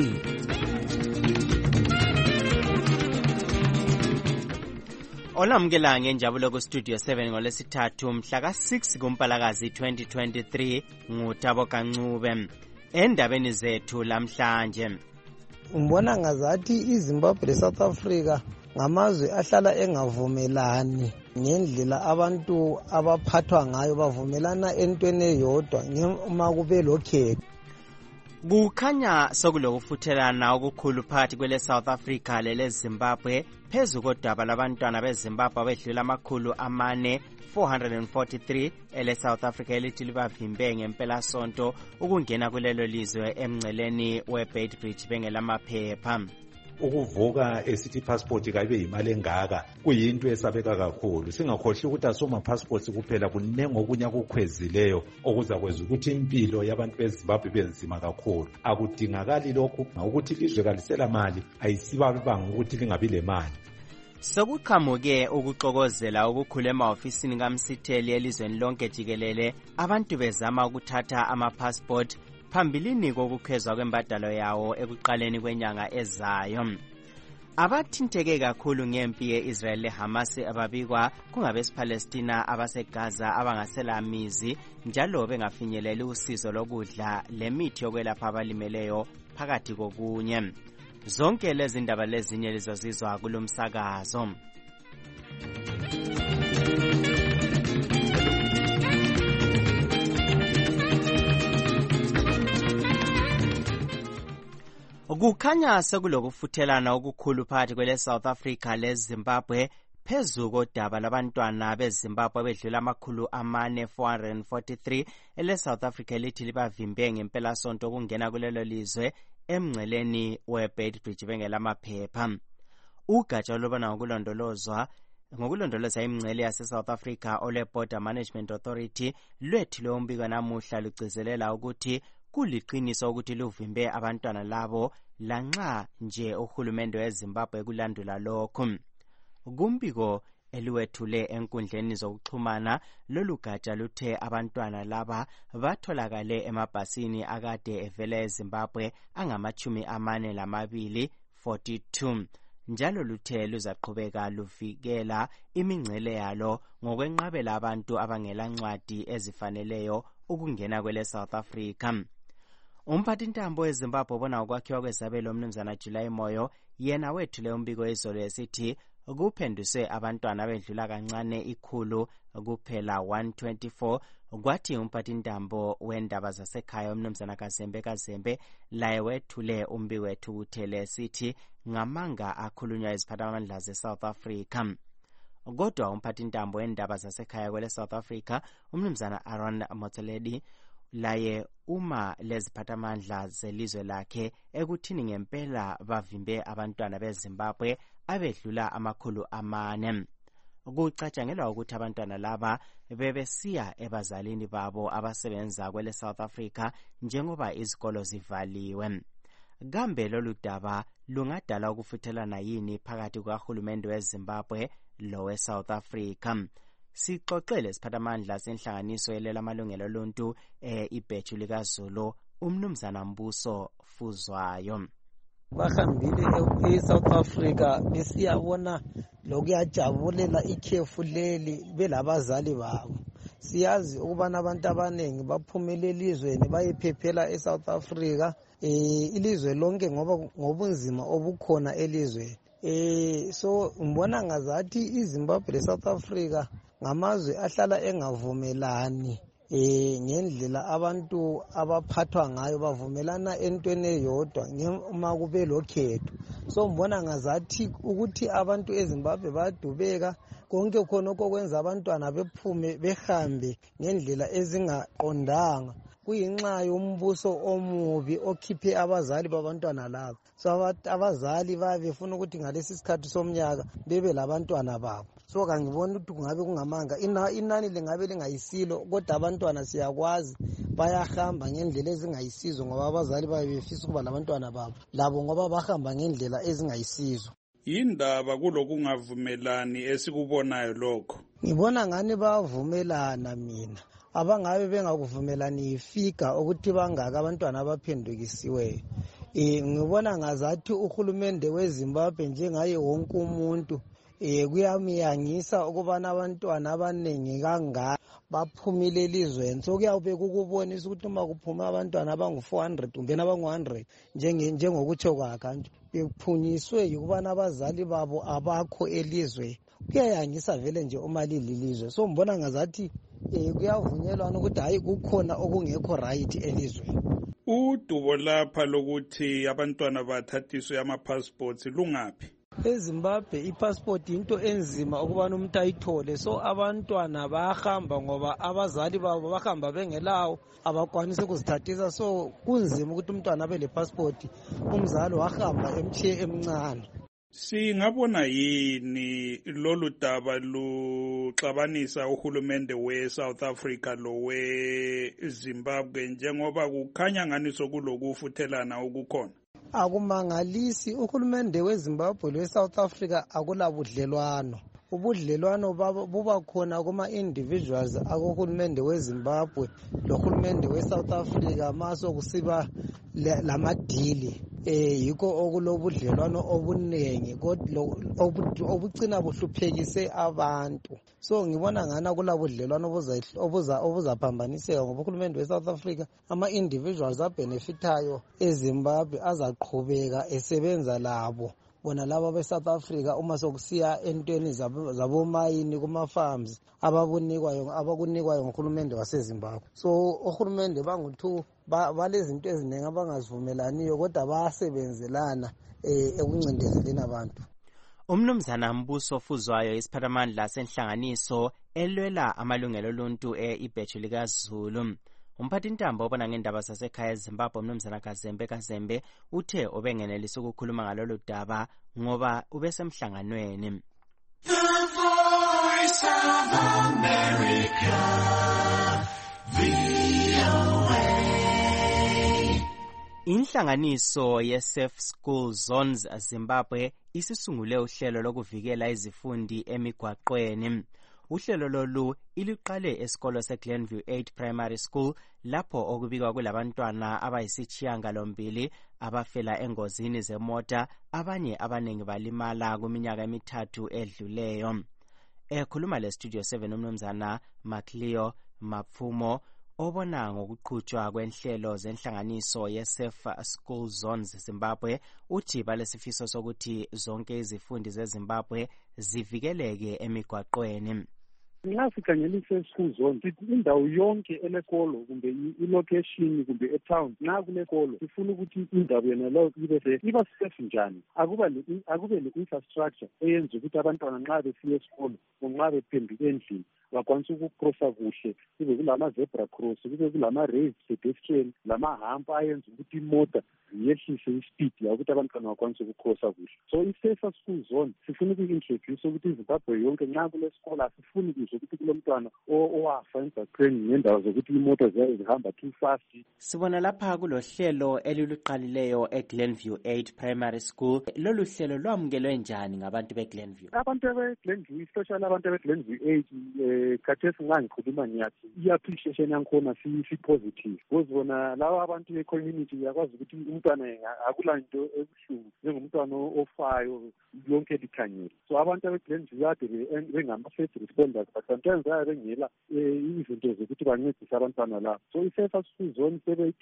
olamukela ngenjabulo ku-Studio seven ngolesithathu mhla ka-six kuMpalakazi twenty twenty-three nguTabo Kancube. endabeni zethu lamhlanje Umbona ngazathi iZimbabwe leSouth Africa ngamazwe ahlala engavumelani ngendlela abantu abaphathwa ngayo, bavumelana entweni eyodwa uma kube lokhetho. kukhanya sokulokufuthelana okukhulu phakathi kwele South Africa lele Zimbabwe phezu kodaba labantwana beZimbabwe abedlula amakhulu amane four hundred forty-three ele South Africa elithi libavimbe ngempela sonto ukungena kulelo lizwe emngceleni weBeitbridge bengelamaphepha. ukuvuka esithi passport kayibe imali engaka kuyinto esabeka kakhulu. Singakhohlwa ukuthi asoma passports kuphela, kunengo okunya kukhwezileyo okuza kwenza ukuthi impilo yabantu beZimbabwe benzima kakhulu. Akudingakali lokhu ukuthi ilizwe kalisela mali, ayisibabe banga ukuthi lingabi le mali. Sokuqhamuke ukuxokozela okukhulu ema-ofisini kaMsitheli elizweni lonke jikelele, abantu bezama ukuthatha ama-passport phambilini kokukhwezwa kwembadalo yawo ekuqaleni kwenyanga ezayo. Abathinteke kakhulu ngempi ye-Israel le-Hamas ababikwa kungabesipalestina abaseGaza abangasela mizi njalo bengafinyeleli usizo lokudla lemithi yokwelapha abalimeleyo phakathi kokunye. Zonke lezi ndaba lezinye lizozizwa kulomsakazo. Kukhanya sekulokufuthelana okukhulu phakathi kwele South Africa le Zimbabwe phezu kodaba labantwana beZimbabwe bedlula amakhulu amane four hundred forty-three ele South Africa lithi libavimbe ngempela sonto ukungena kulelo lizwe emngceleni weBeitbridge bengelamaphepha. Ugatsha lobona ngokulondolozwa ngokulondoloza imingcele yase South Africa ole Border Management Authority lwethule umbiko namuhla lugcizelela ukuthi kuliqiniso ukuthi luvimbe abantwana labo lanxa nje uhulumende weZimbabwe kulandula lokho. Kumbiko eliwethule enkundleni zokuxhumana lolu gatsha luthe abantwana laba batholakale emabhasini akade evela eZimbabwe angamachumi amane lamabili forty-two. Njalo luthe luzaqhubeka luvikela imingcele yalo ngokwenqabela abantu abangela ncwadi ezifaneleyo ukungena kwele South Africa. Umphathintambo weZimbabwe ubona ukwakhiwa kwezabelo umnumzana July Moyo yena wethule umbiko izolo esithi kuphenduswe abantwana abedlula kancane ikhulu kuphela one twenty-four. Kwathi umphathintambo wendaba zasekhaya umnumzana Kazembe Kazembe laye wethule umbiko wethu uthele sithi ngamanga akhulunywa iziphathamandla ze-South Africa. Kodwa umphathintambo wendaba zasekhaya kwele South Africa umnumzana Aaron Motsoaledi laye uma leziphathamandla zelizwe lakhe ekuthini ngempela bavimbe abantwana beZimbabwe abedlula amakhulu amane. Kucatshangelwa ukuthi abantwana laba bebesiya ebazalini babo abasebenza kwele South Africa njengoba izikolo zivaliwe. Kambe lolu daba lungadala ukufuthelana yini phakathi kukahulumende weZimbabwe lowe South Africa? Sixoxele isiphathamandla senhlanganiso yelela amalungelo oluntu e-Ibheju likaZulu umnumzana Mbuso Fuzwayo. Bahambile eSouth Africa besiyabona lokuyajabulela ikhefu leli belabazali babo. siyazi ukubana abantu abaningi baphumele elizweni bayephephela eSouth Africa eh ilizwe lonke ngoba ngobunzima obukhona elizweni. Eh so ngibona ngazathi iZimbabwe leSouth Africa ngamazwe ahlala engavumelani eh ngendlela abantu abaphathwa ngayo, bavumelana entweni eyodwa uma kube lokhetho. So ngibona ngazathi ukuthi abantu eZimbabwe bayadubeka konke khonokho kwenza abantwana bephume behambe ngendlela ezingaqondanga kuyinxa yombuso omubi okhiphe abazali babantwana labo. So abazali babefuna ukuthi ngalesi sikhathi somnyaka bebe labantwana babo. So kangiboni ukuthi kungabe kungamanga inani lingabe lingayisilo, kodwa abantwana siyakwazi bayahamba ngendlela ezingayisizo ngoba abazali babe befisa ukuba labantwana babo labo ngoba bahamba ngendlela ezingayisizo. Yindaba kulokungavumelani esikubonayo lokho. Ngibona ngani bavumelana mina. Abangabe bengakuvumelani ifika ukuthi bangaka abantwana abaphendukisiweyo. Eh ngibona ngazathi uhulumende weZimbabwe njengaye wonke umuntu eh kuyamiyangisa ukubana abantwana abaningi kangaka baphumile elizweni. So kuyawube kukubonisa ukuthi uma kuphuma abantwana abangu four hundred kumbe abangu one hundred njenge njengokutsho kwakhe nje bephunyiswe ukubana abazali babo abakho elizweni. Kuyayangisa vele nje uma lilizwe. So ngibona ngazathi eh kuyavunyelwana ukuthi hayi kukhona okungekho right elizweni. Udubo lapha lokuthi abantwana bathathiswe ama passports lungaphi? EZimbabwe ipassport into enzima ukubana umuntu ayithole. So abantwana bayahamba ngoba abazali babo bahamba bengelawo, abakwanisa ukuzithathisa. So kunzima ukuthi umntwana abe le passport, umzali wahamba emthiye emncane. Singabona yini lolu daba luxabanisa uhulumende we-South Africa lo we-Zimbabwe njengoba kukhanya ngani sokulokufuthelana okukhona? Akumangalisi, uhulumende weZimbabwe lwe-South Africa akulabudlelwano. Ubudlelwano buba khona kuma individuals akuhulumende weZimbabwe lohulumende weSouth Africa maso kusiba lamadili. Eh yiko okulobudlelwano obunengi kodwa obucina buhluphekise abantu. So ngibona ngana kulabudlelwano obuza obuzaphambaniseka ngoba uhulumende weSouth Africa ama individuals abenefitayo eZimbabwe azaqhubeka esebenza labo bona laba beSouth Africa uma sokusiya entweni zabo mayini kuma farms ababunikwayo abakunikwayo ngohulumende waseZimbabwe. So uhulumende bangu balezinto eziningi abangazivumelaniyo kodwa bayasebenzelana eh ekuncindezeleni abantu. Umnumzana Mbuso Fuzwayo isiphathamandla senhlanganiso elwela amalungelo oluntu eIbheju likaZulu. Umphathi intambo obona ngendaba zasekhaya eZimbabwe umnumzana Kazembe Kazembe uthe obengenelisa ukukhuluma ngalolu daba ngoba ubesemhlanganweni. The Voice of America, V O A. Inhlanganiso ye-Safe School Zones Zimbabwe isisungule uhlelo lokuvikela izifundi emigwaqweni. Uhlelo lolu iliqale esikolo seGlenview eight Primary School lapho okubikwa kulabantwana abayisithiyangalombili abafela engozini zemota, abanye abaningi balimala kuminyaka emithathu edluleyo. Ekhuluma le Studio seven umnumzana Macleo Mapfumo obona ngokuqhutshwa kwenhlelo zenhlanganiso ye-Safe School Zones Zimbabwe uthi balesifiso sokuthi zonke izifundi zeZimbabwe zivikeleke emigwaqweni. Nxa sikhangela i-school zone sithi indawo yonke elekolo kumbe ilocation kumbe etown nxa kulekolo sifuna ukuthi indawo yona leyo ibe safe. Iba safe njani? Akuba akube le-infrastructure eyenza ukuthi abantwana nxa besiya esikolo nxa bephenduka endlini bakwanisa ukukrosa kuhle, kube kulama-zebra cross, kube kulama-raised pedestrian, lama-hampa ayenza ukuthi imota yehlise ispeed yakuthi abantwana bakwanisa ukukrosa kuhle. So i-safer school zone sifuna ukuyi-introduce ukuthi iZimbabwe yonke nxa kulesikolo asifuni kuzwe ukuthi kulomntwana owafa emgwaqweni ngendawo zokuthi imoto ziyabe zihamba too fast. Sibona lapha kulohlelo eliluqalileyo eGlenview eight Primary School. Lolu hlelo lwamukelwe njani ngabantu beGlenview? Abantu beGlenview, especially abantu beGlenview eight eh khathesi nxa ngikhuluma ngiyathi i-appreciation yankhona si-positive because bona lawa abantu be-community uyakwazi ukuthi umntwana akula nto ebuhlungu njengomntwana ofayo yonke likhangele. So abantu abe-Glenview kade bengama-first responders but sometimes baye bengela izinto zokuthi bancedise abantwana labo. So i-Safer School Zone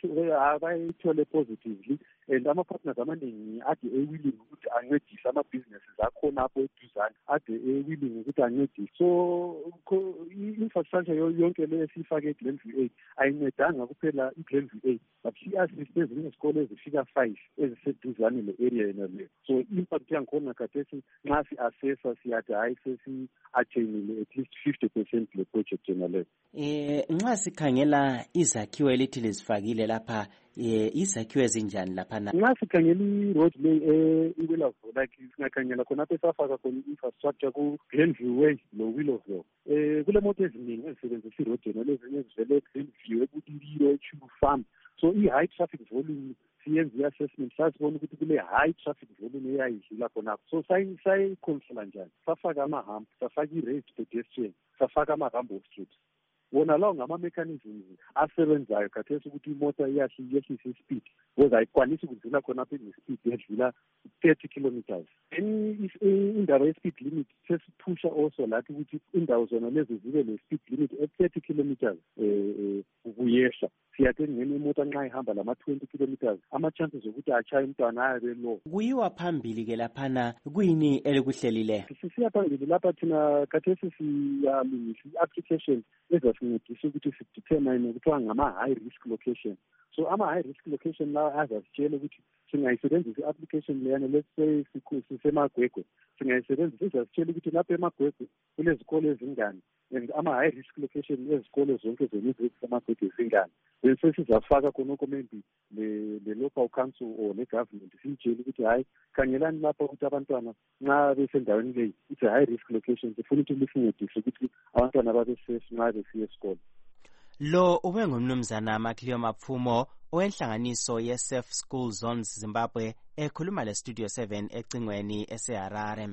bayithole positively and ama-partners amaningi ade e-willing ukuthi ancedise ama-businesses akhona apho eduzane ade e-willing ukuthi ancedise. So i-infrastructure yonke le esiyifake e-Glenview eight ayincedanga kuphela i-Glenview eight but si-assist ezinye izikole ezifika five eziseduzane le-area yena leyo. So impact yankhona khathesi nxa si-assessa siyathi hayi sesi-athainile at least fifty percent le project yena leyo. Eh nxa sikhangela izakhiwo elithi lizifakile lapha eh izakhiwo ezinjani lapha na? Nxa sikhangela i-road lay e-Willowville like singakhangela khonapho esafaka khona i-infrastructure ku-Glenview Way no-Willowville. Eh kule moto eziningi ezisebenzisa i-road yena lezinye ezivele e-Glenview eButililo eChibu Farm. So i-high traffic volume siyenza i-assessment sasibona ukuthi kule high traffic volume eyayidlula khonapho. So sayi-controla njani? Safaka ama-hump, safaka i-raised pedestrian, safaka ama-rambo strips. Wona lawo ngama-mechanisms asebenzayo khathesi ukuthi imoto iyehlise ispeed because ayikwanisi ukudlula khonapho ine-speed edlula thirty kilometers. Then indaba ye-speed limit sesiphusha also lathi ukuthi indawo zona lezo zibe ne-speed limit at thirty kilometers um ukuyehla. Siyathi ngene imoto nxa ihamba lama-twenty kilometers ama-chances okuthi atshaye umntwana ayabe low. Kuyiwa phambili ke laphana kuyini elikuhlelileyo? Sisiya phambili lapha thina khathesi siyalungisa i-application ezasincedisa ukuthi sidetermine ukuthiwa ngama-high risk location. So ama-high risk location lawa azasitshela ukuthi singayisebenzisa i-application leyana let's say sisemagwegwe singayisebenzisa izasitshela ukuthi lapha emagwegwe kulezikole ezingane and ama-high risk location ezikole zonke zenizezisemagwegwe zingane. Then sesizafaka khonoko maybe le-local council or le-government siyitshele ukuthi hayi khangelani lapha ukuthi abantwana nxa besendaweni leyi it's a high risk location sifuna ukuthi lifincedise ukuthi abantwana babe safe nxa besiya esikole. Lo ube ngumnumzana Macleo Mapfumo owenhlanganiso ye-Safe School Zones Zimbabwe ekhuluma le-Studio seven ecingweni eseHarare.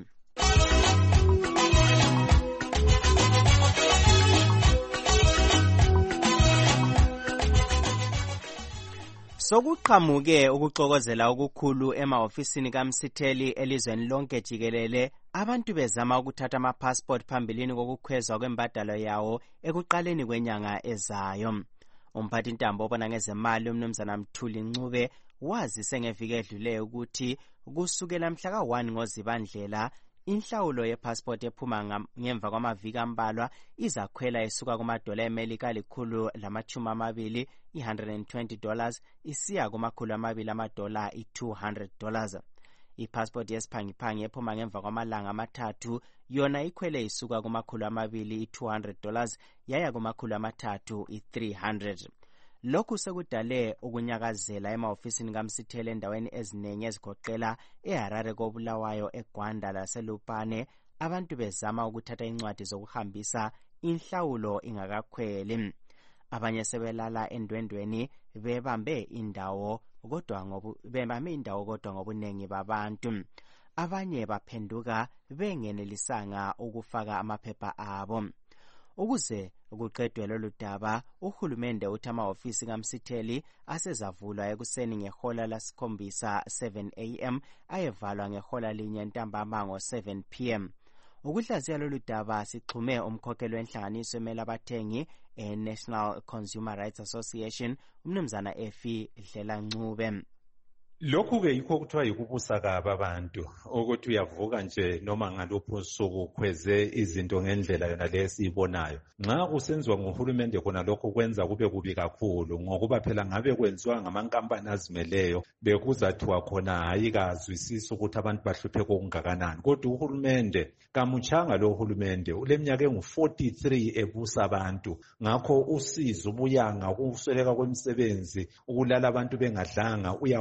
Sokuqhamuke ukuxokozela okukhulu ema-ofisini kaMsitheli elizweni lonke jikelele abantu bezama ukuthatha ama-passport phambilini kokukhwezwa kwembadalo yawo ekuqaleni kwenyanga ezayo. Umphathi ntambo obona ngezemali umnumzana Mthuli Ncube wazise ngeviki edluleyo ukuthi kusukela mhla ka one ngoZibandlela inhlawulo ye-passport ephuma ngemva kwamaviki ambalwa izakhwela isuka kumadola eMelika alikhulu lamachumi amabili one hundred twenty dollars isiya kumakhulu amabili amadola i-two hundred dollars. I-passport yesiphangiphangi ephuma ngemva kwamalanga amathathu yona ikhwele isuka kumakhulu amabili i-two hundred dollars yaya kumakhulu amathathu i-three hundred. Lokhu sekudale ukunyakazela ema-ofisini kaMsithele endaweni eziningi ezigoqela eHarare koBulawayo eGwanda laseLupane abantu bezama ukuthatha incwadi zokuhambisa inhlawulo ingakakhweli. Abanye sebelala endwendweni bebambe indawo kodwa ngobu bebambe indawo kodwa ngobunengi babantu. Abanye baphenduka bengenelisanga ukufaka amaphepha abo. Ukuze ukuqedwe lolu daba uhulumende uthi ama-ofisi kaMsitheli asezavulwa ekuseni ngehola lasikhombisa seven a m ayevalwa ngehola linye ntambama ngo seven p m Ukuhlaziya lolu daba sixhume umkhokheli wenhlanganiso emele abathengi e-National Consumer Rights Association umnumzana Efi Dlela Ncube. Lokhu ke yikho kuthiwa yikubusa kaba abantu ukuthi uyavuka nje noma ngaluphi usuku ukhweze izinto ngendlela yona lesiyibonayo. Nxa kusenziwa nguhulumende khona lokho kwenza kube kubi kakhulu ngokuba phela ngabe kwenziwa ngamankampani azimeleyo bekuzathiwa khona hayi kazwisisa ukuthi abantu bahlupheka okungakanani. Kodwa uhulumende kamuchanga lo hulumende uleminyaka engu forty-three ebusa abantu ngakho usizo ubuyanga ukusweleka kwemisebenzi ukulala abantu bengadlanga uyakwazi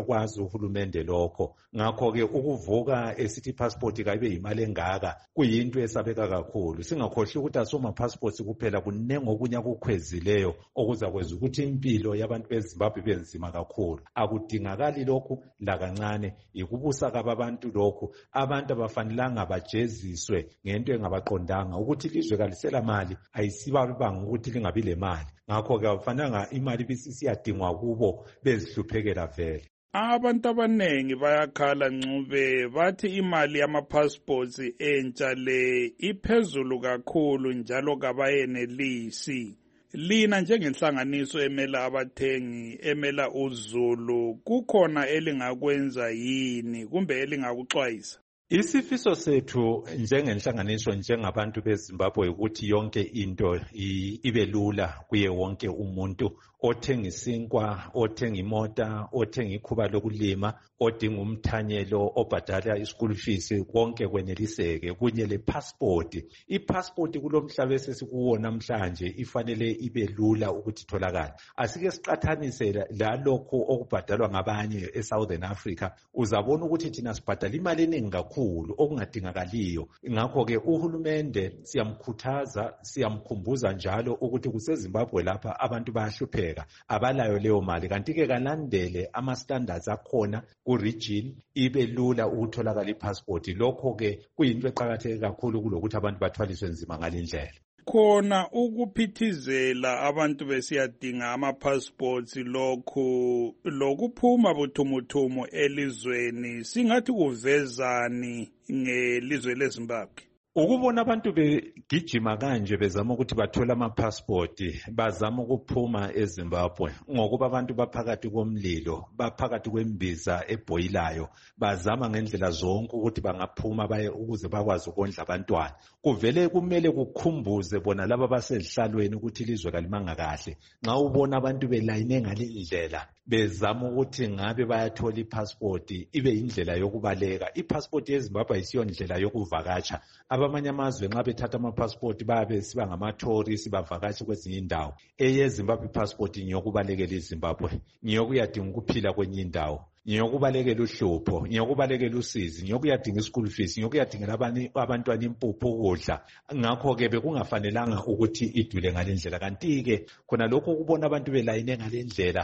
uhulumende lokho. Ngakho-ke ukuvuka esithi passport kayibe yimali engaka kuyinto esabeka kakhulu. Singakhohlwa ukuthi asoma-passports kuphela, kunengi okunye akukhwezileyo okuzakwenza ukuthi impilo yabantu beZimbabwe ibe nzima kakhulu. Akudingakali lokhu lakancane, yikubusa kababantu lokhu. Abantu abafanelanga bajeziswe ngento engabaqondanga ukuthi ilizwe kalisela mali, ayisibabanga ukuthi lingabi le mali. Ngakho-ke akufananga imali bisisiyadingwa kubo bezihluphekela vele. Abantu abanengi bayakhala Ncube bathi imali yama-passports entsha le iphezulu kakhulu njalo kabayenelisi. Lina njengenhlanganiso emela abathengi, emela uZulu, kukhona elingakwenza yini kumbe elingakuxwayisa? Isifiso sethu njengenhlanganiso njengabantu beZimbabwe ukuthi yonke into ibe lula kuye wonke umuntu, othenga isinkwa, othenga imota, othenga ikhuba lokulima, odinga umthanyelo, obhadala ischool fees, konke kweneliseke kunye le passport. I-passport kulomhlaba esesikuwo namhlanje ifanele ibe lula ukuthi itholakala. Asike siqathanise lalokho okubhadalwa ngabanye eSouthern Africa, uzabona ukuthi thina sibhadala imali eningi kakhulu okungadingakaliyo. Ngakho-ke uhulumende siyamkhuthaza, siyamkhumbuza njalo ukuthi kuseZimbabwe lapha abantu bayahlupheka, abalayo leyo mali. Kanti-ke kalandele ama-standards akhona ku-region, ibe lula ukutholakala i-passport. Lokho-ke kuyinto eqakatheke kakhulu kulokuthi abantu bathwaliswe nzima ngalindlela. Khona ukuphithizela abantu besiyadinga ama-passports lokhu lokuphuma buthumuthumu elizweni singathi kuvezani ngelizwe leZimbabwe? Ukubona abantu begijima kanje bezama ukuthi bathola ama-passport, bazama ukuphuma eZimbabwe ngokuba abantu baphakathi komlilo, baphakathi kwembiza eboyilayo, bazama ngendlela zonke ukuthi bangaphuma baye ukuze bakwazi ukondla abantwana. Kuvele kumele kukhumbuze bona laba basezihlalweni ukuthi ilizwe kalimanga kahle. Nxa ubona abantu belayine ngalindlela bezama ukuthi ngabe bayathola i-passport, ibe indlela yokubaleka. I-passport yeZimbabwe ayisiyo indlela yokuvakatsha. Abamanye amazwe nxa bethatha ama-passport babe siba ngama-tourist bavakashi kwezinye indawo. EyeZimbabwe i-passport ngiyokubalekela iZimbabwe, ngiyokuyadinga ukuphila kwenye indawo, ngiyokubalekela uhlupho, ngiyokubalekela usizi, ngiyokuyadinga ischool fees, ngiyokuyadingela abantwana impuphu ukudla. Ngakho-ke bekungafanelanga ukuthi idule ngalendlela. Kanti-ke khona lokho ukubona abantu belayine ngalendlela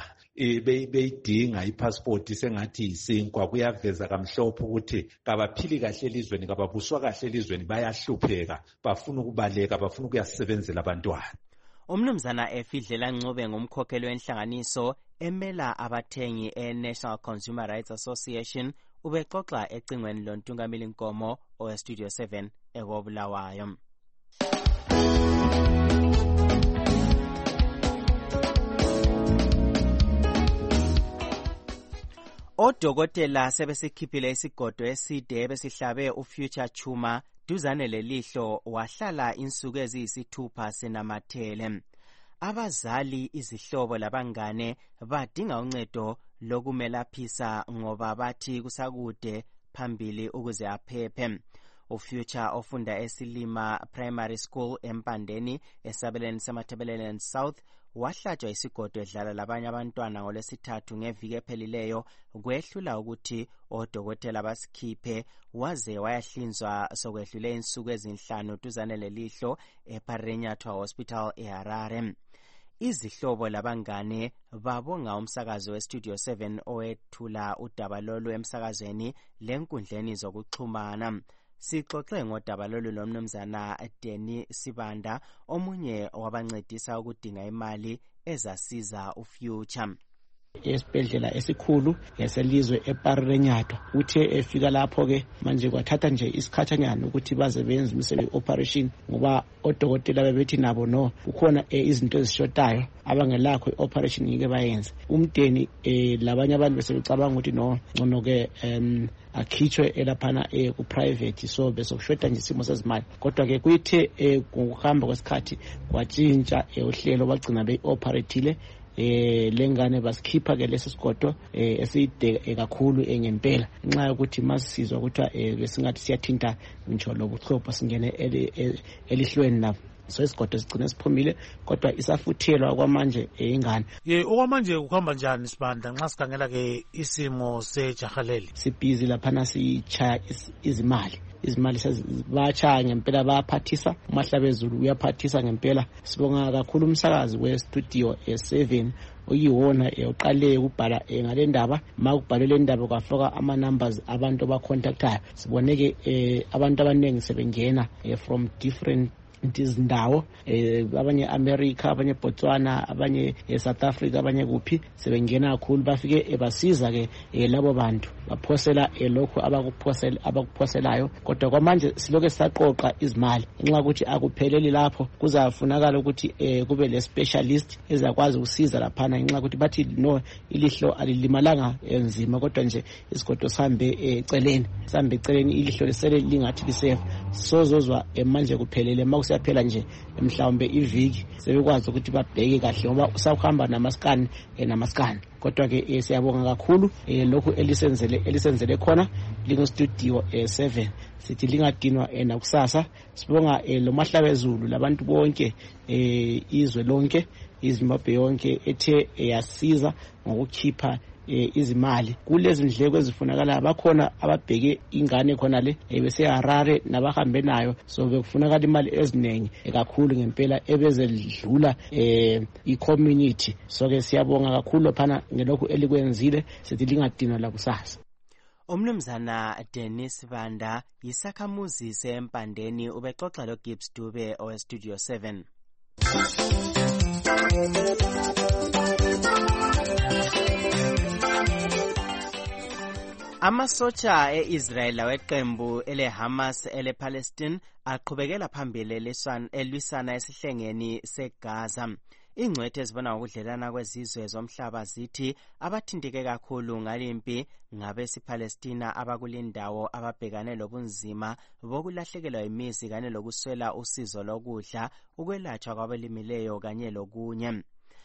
beyidinga i-passport sengathi isinkwa, kuyaveza kamhlophe ukuthi kabaphili kahle elizweni, kababuswa kahle elizweni, bayahlupheka, bafuna ukubaleka, bafuna ukuyasebenzela abantwana. Umnumzana Efidlela Ncube ngumkhokheli wenhlanganiso emela abathengi e-National Consumer Rights Association ubexoxa ecingweni loNtungamili Nkomo oweStudio seven ekobulawayo. Odokotela sebesikhiphile isigodo eside besihlabe uFuture Chuma duzane lelihlo wahlala insuku eziyisithupha senamathele. Abazali, izihlobo labangane badinga uncedo lokumelaphisa ngoba bathi kusakude phambili ukuze aphephe. uFuture ofunda eSilima Primary School eMpandeni esabeleni seMatabeleland South wahlatshwa isigodo edlala labanye abantwana ngolwesithathu ngeviki ephelileyo kwehlula ukuthi odokotela basikhiphe waze wayahlinzwa sokwehlule insuku ezinhlanu duzane lelihlo eParenyathwa Hospital eHarare. Izihlobo labangane babonga umsakazo weStudio seven owethula udaba lolu emsakazweni lenkundleni zokuxhumana. Sixoxe ngodaba lolu lomnumzana Deni Sibanda, omunye wabancedisa ukudinga imali ezasiza uFuture. Esibhedlela esikhulu yaselizwe eParenyathwa uthe efika lapho ke manje kwathatha nje isikhathanyana ukuthi baze benze imisebenzi operation ngoba odokotela bebethi nabo no kukhona izinto ezishotayo abangelakho ioperation ngeke bayenze. Umdeni labanye abantu besebecabanga ukuthi no ngcono ke akhitshwe elaphana ku private so besokushota nje isimo sezimali, kodwa ke kuyithe ngokuhamba kwesikhathi kwatshintsha uhlelo bagcina be-operatile eh lengane basikhipha ke leso sigodo eside kakhulu engempela nxa ukuthi masizwa ukuthi besingathi siyathinta ngitsho lobuchopho singene elihlweni lapho so isigodo sigcine siphumile kodwa isafuthelwa kwamanje ingane. Ye okwamanje kuhamba njani Sibanda nxa sikhangela ke isimo sejaha leli? Sibhizi laphana sichaya izimali izimali sezibachaya ngempela bayaphathisa uMahlabezulu uyaphathisa ngempela. Sibonga kakhulu umsakazi we-studio seven uyiwona uqale ukubhala ngale ndaba makubhalwe le ndaba kwafaka ama numbers abantu abacontactayo. Siboneke abantu abaningi sebengena from different izindawo abanye America abanye Botswana abanye South Africa abanye kuphi sebengena kakhulu bafike ebasiza ke labo bantu baphosela lokho abakuphosela abakuphoselayo. Kodwa kwamanje siloke saqoqa izimali nxa ukuthi akupheleli lapho kuzafunakala ukuthi kube le specialist ezakwazi ukusiza laphana nxa ukuthi bathi no ilihlo alilimalanga enzima kodwa nje isigodo sihambe eceleni sihambe eceleni ilihlo lesele lingathi lisefa sozozwa manje kuphelele makusi yaphela nje mhlawumbe iviki sebekwazi ukuthi babheke kahle ngoba usahamba namascan namaskani. Kodwa ke siyabonga kakhulu lokhu elisenzele elisenzele khona lingo studio seven sithi lingadinwa nakusasa. Sibonga lo Mahlabezulu labantu bonke izwe lonke iZimbabwe yonke ethe yasiza ngokukhipha izimali kulezi ndleko ezifunakala. Bakhona ababheke ingane khona le bese Harare nabahambe nayo so bekufunakala imali ezinengi kakhulu ngempela ebezelidlula i-community. So ke siyabonga kakhulu phana ngelokhu elikwenzile sithi lingadinwa la kusasa. Umnumzana Dennis Vanda yisakhamuzi sempandeni ubexoxa lo Gibbs Dube owe Studio seven. Amasotsha e-Israel weqembu ele-Hamas ele-Palestine aqhubekela phambili elwisana esihlengeni seGaza. Ingcwethe ezibona ngokudlelana kwezizwe zomhlaba zithi abathinteke kakhulu ngalimpi ngabesipalestina abakulindawo ababhekane lobunzima bokulahlekelwa yimizi kanye lokuswela usizo lokudla ukwelatshwa kwabalimileyo kanye lokunye.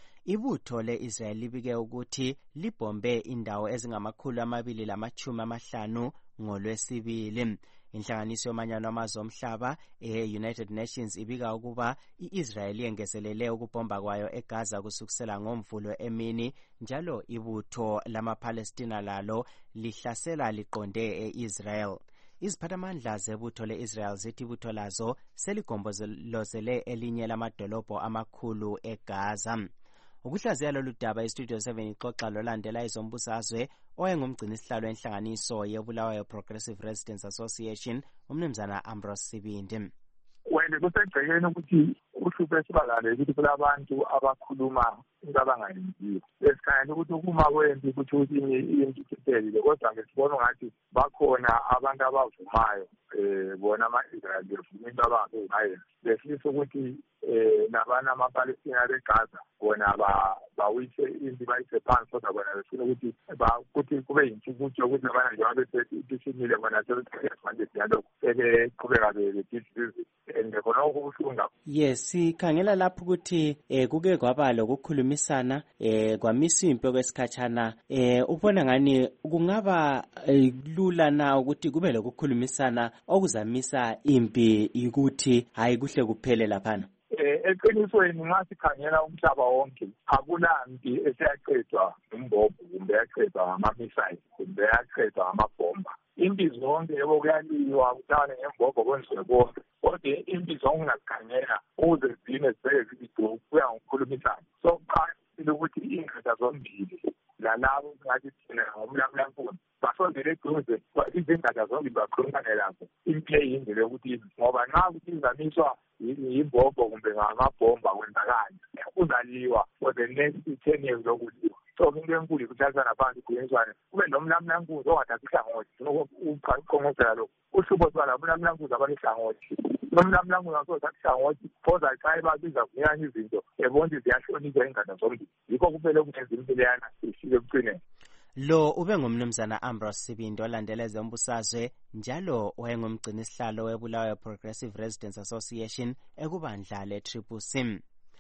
Ibutho le-Israel libike ukuthi libombe indawo ezingamakhulu amabili lamachumi amahlanu ngolwesibili. Inhlanganiso yomanyano amazwe omhlaba e-United Nations ibika ukuba i-Israel yengezelele ukubomba kwayo eGaza kusukisela ngoMvulo emini njalo ibutho lama-Palestina lalo lihlasela liqonde e-Israel. Iziphathamandla zebutho le-Israel zithi ibutho lazo seligombolozele elinye lamadolobho amakhulu eGaza. Ukuhlaziya lolu daba iStudio seven ixoxa lolandela izombusazwe owayengumgcini sihlalo enhlanganiso yebulawayo Progressive Residents Association umnumzana Ambrose Sibindi. Wena kusegcekeni ukuthi uhlupho esibalale ukuthi kulabantu abakhuluma into abangayenziyo. Esikhanya ukuthi ukuma kwempi ukuthi uthini into iphelile kodwa ngesibona ngathi bakhona abantu abavumayo eh bona ama-Israel bevuma into abangayenzi. Befisa ukuthi eh nabana ama-Palestina beGaza bona bawise impi bayise phansi kodwa bona befuna ukuthi ukuthi kube yintshukutsho ukuthi nabana njengoba besesimile bona sebemanje njalo sebeqhubeka bedisizi and khona okubuhlungu. Yes, sikhangela lapho ukuthi eh kuke kwaba lokukhulumisana eh kwamisa impilo kwesikhatshana eh ubona ngani kungaba lula na ukuthi kube lokukhulumisana okuzamisa impi ukuthi hayi kuhle kuphele laphana. Eh eqinisweni nxa sikhangela umhlaba wonke akulampi esiyaqedwa umbombo kumbe yaqedwa ama-missile kumbe yaqedwa amabomba. Impi zonke yebo kuyaliwa kuthathane ngembombo kwenziwe konke kodwa impi zonke ungazikhangela ukuze zine zibeke zibidou kuya ngokukhulumisana. So kuqakathekile ukuthi ingqeda zombili lalabo ngathi thina ngomlamulankulu basondele eduze izingada zombili bakhulumane lazo. Impi eyindlela yokuthi ngoba nxa ukuthi izamiswa yimbombo kumbe ngamabhomba kwenzakani kuzaliwa for the next ten years lokuliwa. So into enkulu ikuthathana phansi kuyenziwane kube nomlamulankulu ongathathi ihlangothi uqongozela lokho uhlupho lwala umlamulankulu abanihlangothi nomlamulankulu akuzothatha ihlangothi phoza xa babiza kunyanya izinto ebona ziyahlonishwa ingada zombili yikho kumele kungenza impilo yana ishile ekucineni. Lo ube ngumnumzana Ambrose Sibindi olandela ezombusazwe njalo wayengumgcini sihlalo webulawayo Progressive Residents Association ekubandla le-Triple C.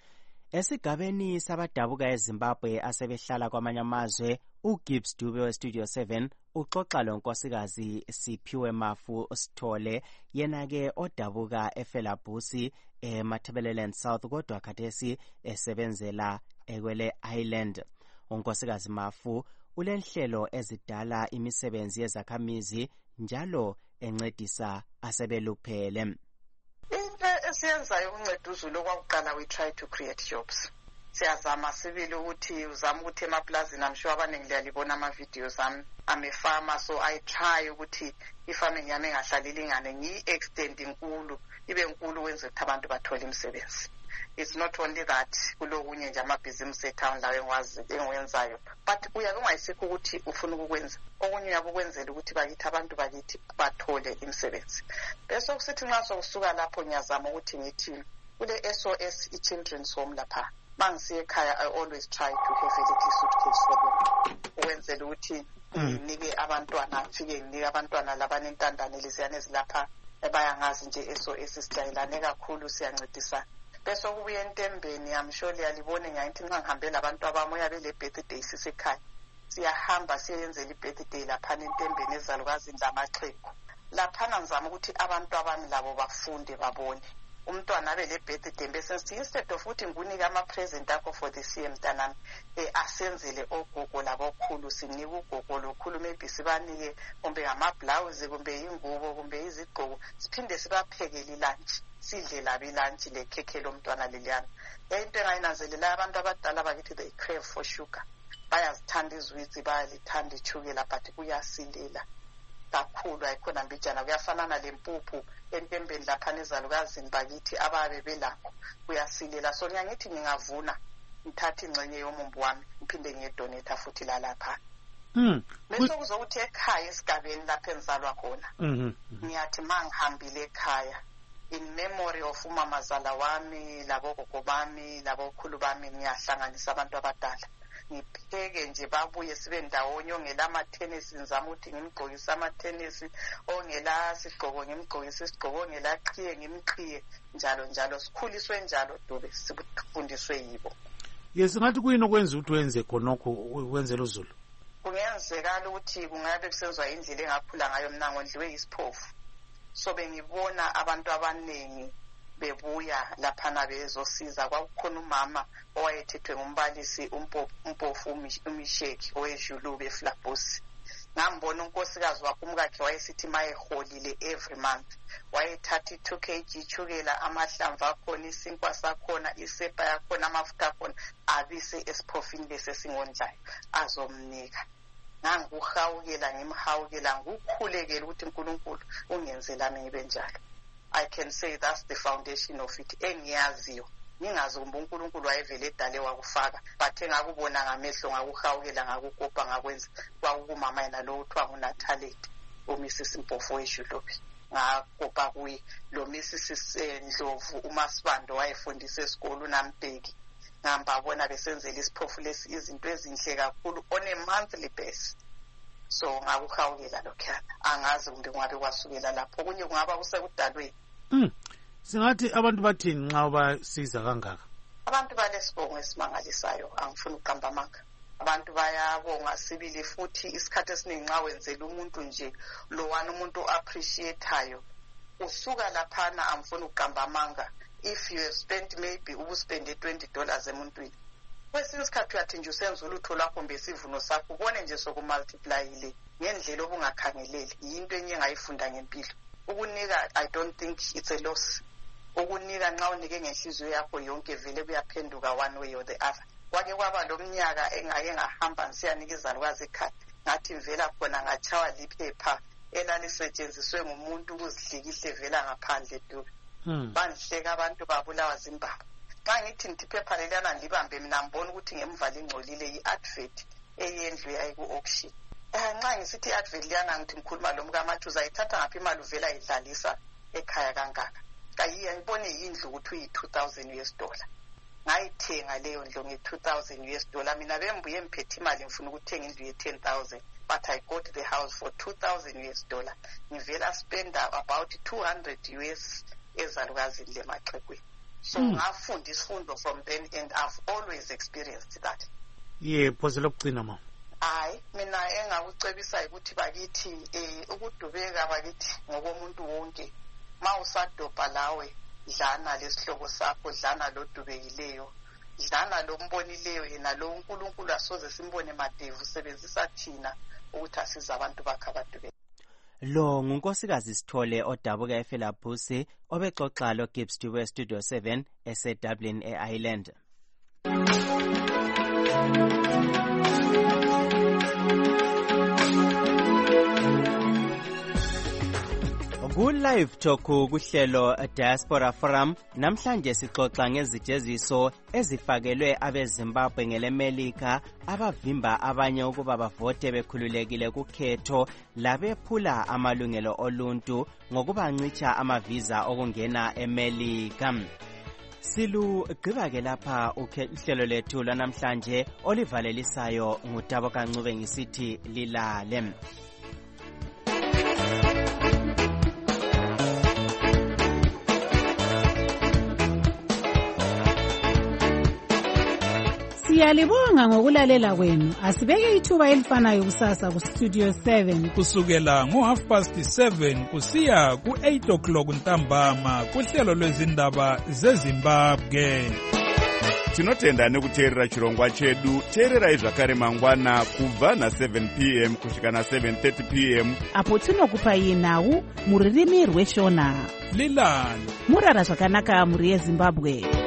Esigabeni sabadabuka eZimbabwe asebehlala kwamanye amazwe, uGibbs Dube weStudio seven uxoxa lonkosikazi Siphiwe Mafu Sithole, yena-ke odabuka eFelabusi eMatabeleland South kodwa khathesi esebenzela ekwele Island. Unkosikazi Mafu ulenhlelo ezidala imisebenzi yezakhamizi njalo encedisa asebeluphele. Into esiyenzayo ukunceda uzulu okwakuqala, we try to create jobs. Siyazama sibili ukuthi uzama ukuthi emaplazini, I'm sure abaningi liyalibona ama-videos ami, I'm a farmer, so I try ukuthi i-farming yami engahlaleli ingane ngiyi-extend inkulu, ibe nkulu wenze ukuthi abantu bathole imisebenzi. It's not only that kulokunye nje amabhizinisi etown lawo engwazi engiwenzayo, but uyabe ungayisikho ukuthi ufuna ukukwenza okunye uyabe ukwenzela ukuthi bakithi abantu bakithi bathole imisebenzi. Bese kusithi nxa sokusuka lapho ngiyazama ukuthi ngithi kule S O S i-children's home lapha mangisiye ekhaya, I always try to have a little suitcase for them ukwenzela ukuthi nginike abantwana, afike nginike abantwana labanentandane leziyana ezilapha ebayangazi nje S O S sidayelane kakhulu, siyancedisana. Bese kubuye entembeni, I'm sure liyalibone ngayithi nxa ngihambela abantu abami uyabe le birthday sisekhaya, siyahamba siyenzela i-birthday laphana entembeni ezalukazini lamaxhegu. Laphana ngizama ukuthi abantu abami labo bafunde babone umntwana abe le birthday, bese sithi instead of ukuthi ngunike ama-present akho for the C M mntanami, eh asenzele ogogo labokhulu, sinike ugogo lokhulu maybe sibanike kumbe ngama-blouse kumbe ingubo kumbe izigqoko, siphinde sibaphekele lunch, sidle labo ilunch lekhekhe lomntwana leliyana. Into engayinanzelela abantu abadala bakithi, they crave for sugar, bayazithanda izwitsi, bayalithanda ichukela, but kuyasilela kakhulu, ayikhona mbijana. Kuyafanana lempuphu entembeni laphana ezalukazini bakithi ababe belakho, kuyasilela. So ngiyangithi ngingavuna ngithathe ingxenye yomumbu wami ngiphinde ngiyedonate futhi lalapha. Mm. Bese kuzokuthi ekhaya esigabeni lapho enzalwa khona, ngiyathi mangihambile ekhaya in memory of umamazala wami, labogogo bami, labokhulu bami, ngiyahlanganisa abantu abadala ngipheke nje babuye sibe ndawonye. Ongela amathenisi ngizama ukuthi ngimgqokise amathenisi, ongela sigqoko ngimgqokise isigqoko, ongela qhiye ngimqhiye, njalo njalo sikhuliswe njalo Dube, sifundiswe yibo. Yes, ngathi kuyini okwenza ukuthi wenze khonokho wenzela uZulu? Kungenzekala ukuthi kungabe kusenzwa indlela engaphula ngayo mina ngondliwe isiphofu, so bengibona abantu abaningi bebuya laphana bezosiza. Kwakukhona umama owayethethwe ngumbalisi uMpofu uMisheki owejulubi eFlabusi. Ngambona unkosikazi wakhe umkakhe wayesithi mayeholile every month wayethatha two kilograms chukela, amahlamvu akhona, isinkwa sakhona, isepa yakhona, amafutha akhona, abise esiphofini lesi singonjayo azomnika. Ngangikuhawukela ngimhawukela ngukhulekela ukuthi uNkulunkulu ungenzelami ngibe njalo. I can say that's the foundation of it. Engiyaziyo ngingazi kumbe uNkulunkulu wayevele edale wakufaka, but engakubona ngamehlo, ngakuhawukela, ngakukopa, ngakwenza kwakumama yena lo kuthiwa nguNathalet uMrs Mpofu wejulubi. Ngakopa kuye lo Missus Ndlovu uMasibando wayefundisa esikole uNaMbeki, ngambabona besenzela isiphofu lesi izinto ezinhle kakhulu on a monthly basis. So ngakuhawukela lokhana, angazi kumbe kungabe kwasukela lapho kunye kungaba kusekudalweni. Mm. Singathi abantu bathini nxa basiza kangaka? Abantu balesibongo esimangalisayo, angifuni uqamba amanga. Abantu bayabonga sibili futhi isikhathi esiningi nxa wenzela umuntu nje lo wani umuntu appreciateayo, usuka laphana angifuni uqamba amanga. If you have spent maybe ubuspende twenty dollars emuntwini, kwesinye isikhathi uyathi nje usenza ulutho lwakho mbesivuno sakho ubone nje sokumultiplyile ngendlela obungakhangeleli. Yinto enye engayifunda ngempilo ukunika. I don't think it's a loss. Ukunika nxa unike ngenhliziyo yakho yonke vele kuyaphenduka one way or the other. Kwake kwaba lo mnyaka engake ngahamba ngisiyanika izalukazi ekhaya, ngathi vela khona ngachawa liphepha elalisetshenziswe ngumuntu ukuzihlikihle vela ngaphandle Dube. Bandihleka abantu babulawa zimbaba. Xa ngithi ngithi iphepha leliyana ngilibambe mina ngibona ukuthi ngemva lingcolile i-advert eyendlu yayiku-auction. Nxa ngisithi i-advert liyana ngithi ngikhuluma lo mkaMatshuza ayithatha ngaphi imali uvela ayidlalisa ekhaya kangaka. Kayiye ngibone yindlu ukuthi uyi-two thousand US dollar. Ngayithenga leyo ndlu nge-two thousand US dollar. Mina bembuye mphethe imali ngifuna ukuthenga indlu ye-ten thousand, but I got the house for two thousand US dollar. Ngivela spend about two hundred US ezalukazini lemaxhegweni. so Mm. ngafunda isifundo from then and I've always experienced that. ye phoze lokugcina ma Hayi mina engakucebisa ukuthi bakithi eh ukudubeka bakithi ngokomuntu wonke ma usadobha lawe dlana lesihlobo sakho dlana lodubekileyo dlana lombonileyo yena lo uNkulunkulu asoze simbone madevu sebenzisa thina ukuthi asiza abantu bakhe abadubeka. Lo ngunkosikazi Sithole odabuka eFelabhuse obexoxa lo Gibbs Dube Studio seven eseDublin eIreland. Ku-Live Talk kuhlelo Diaspora Forum namhlanje sixoxa ngezijeziso ezifakelwe abeZimbabwe ngelemelika abavimba abanye ukuba bavote bekhululekile kukhetho labephula amalungelo oluntu ngokubancitsha amavisa okungena eMelika. Silugqiba ke lapha uhlelo lethu lanamhlanje olivalelisayo ngutabo kancube ngisithi lilale. Siyalibonga ngokulalela kwenu. Asibeke ithuba elifanayo kusasa ku Studio seven kusukela ngo half past seven kusiya ku eight o'clock ntambama kuhlelo lwezindaba zeZimbabwe. Tinotenda nekuteerera chirongwa chedu. Teererai zvakare mangwana kubva na seven p m kusvika na seven thirty p m apo tinokupai nhau muririmi rweshona. Lilani Murara zvakanaka muri yeZimbabwe.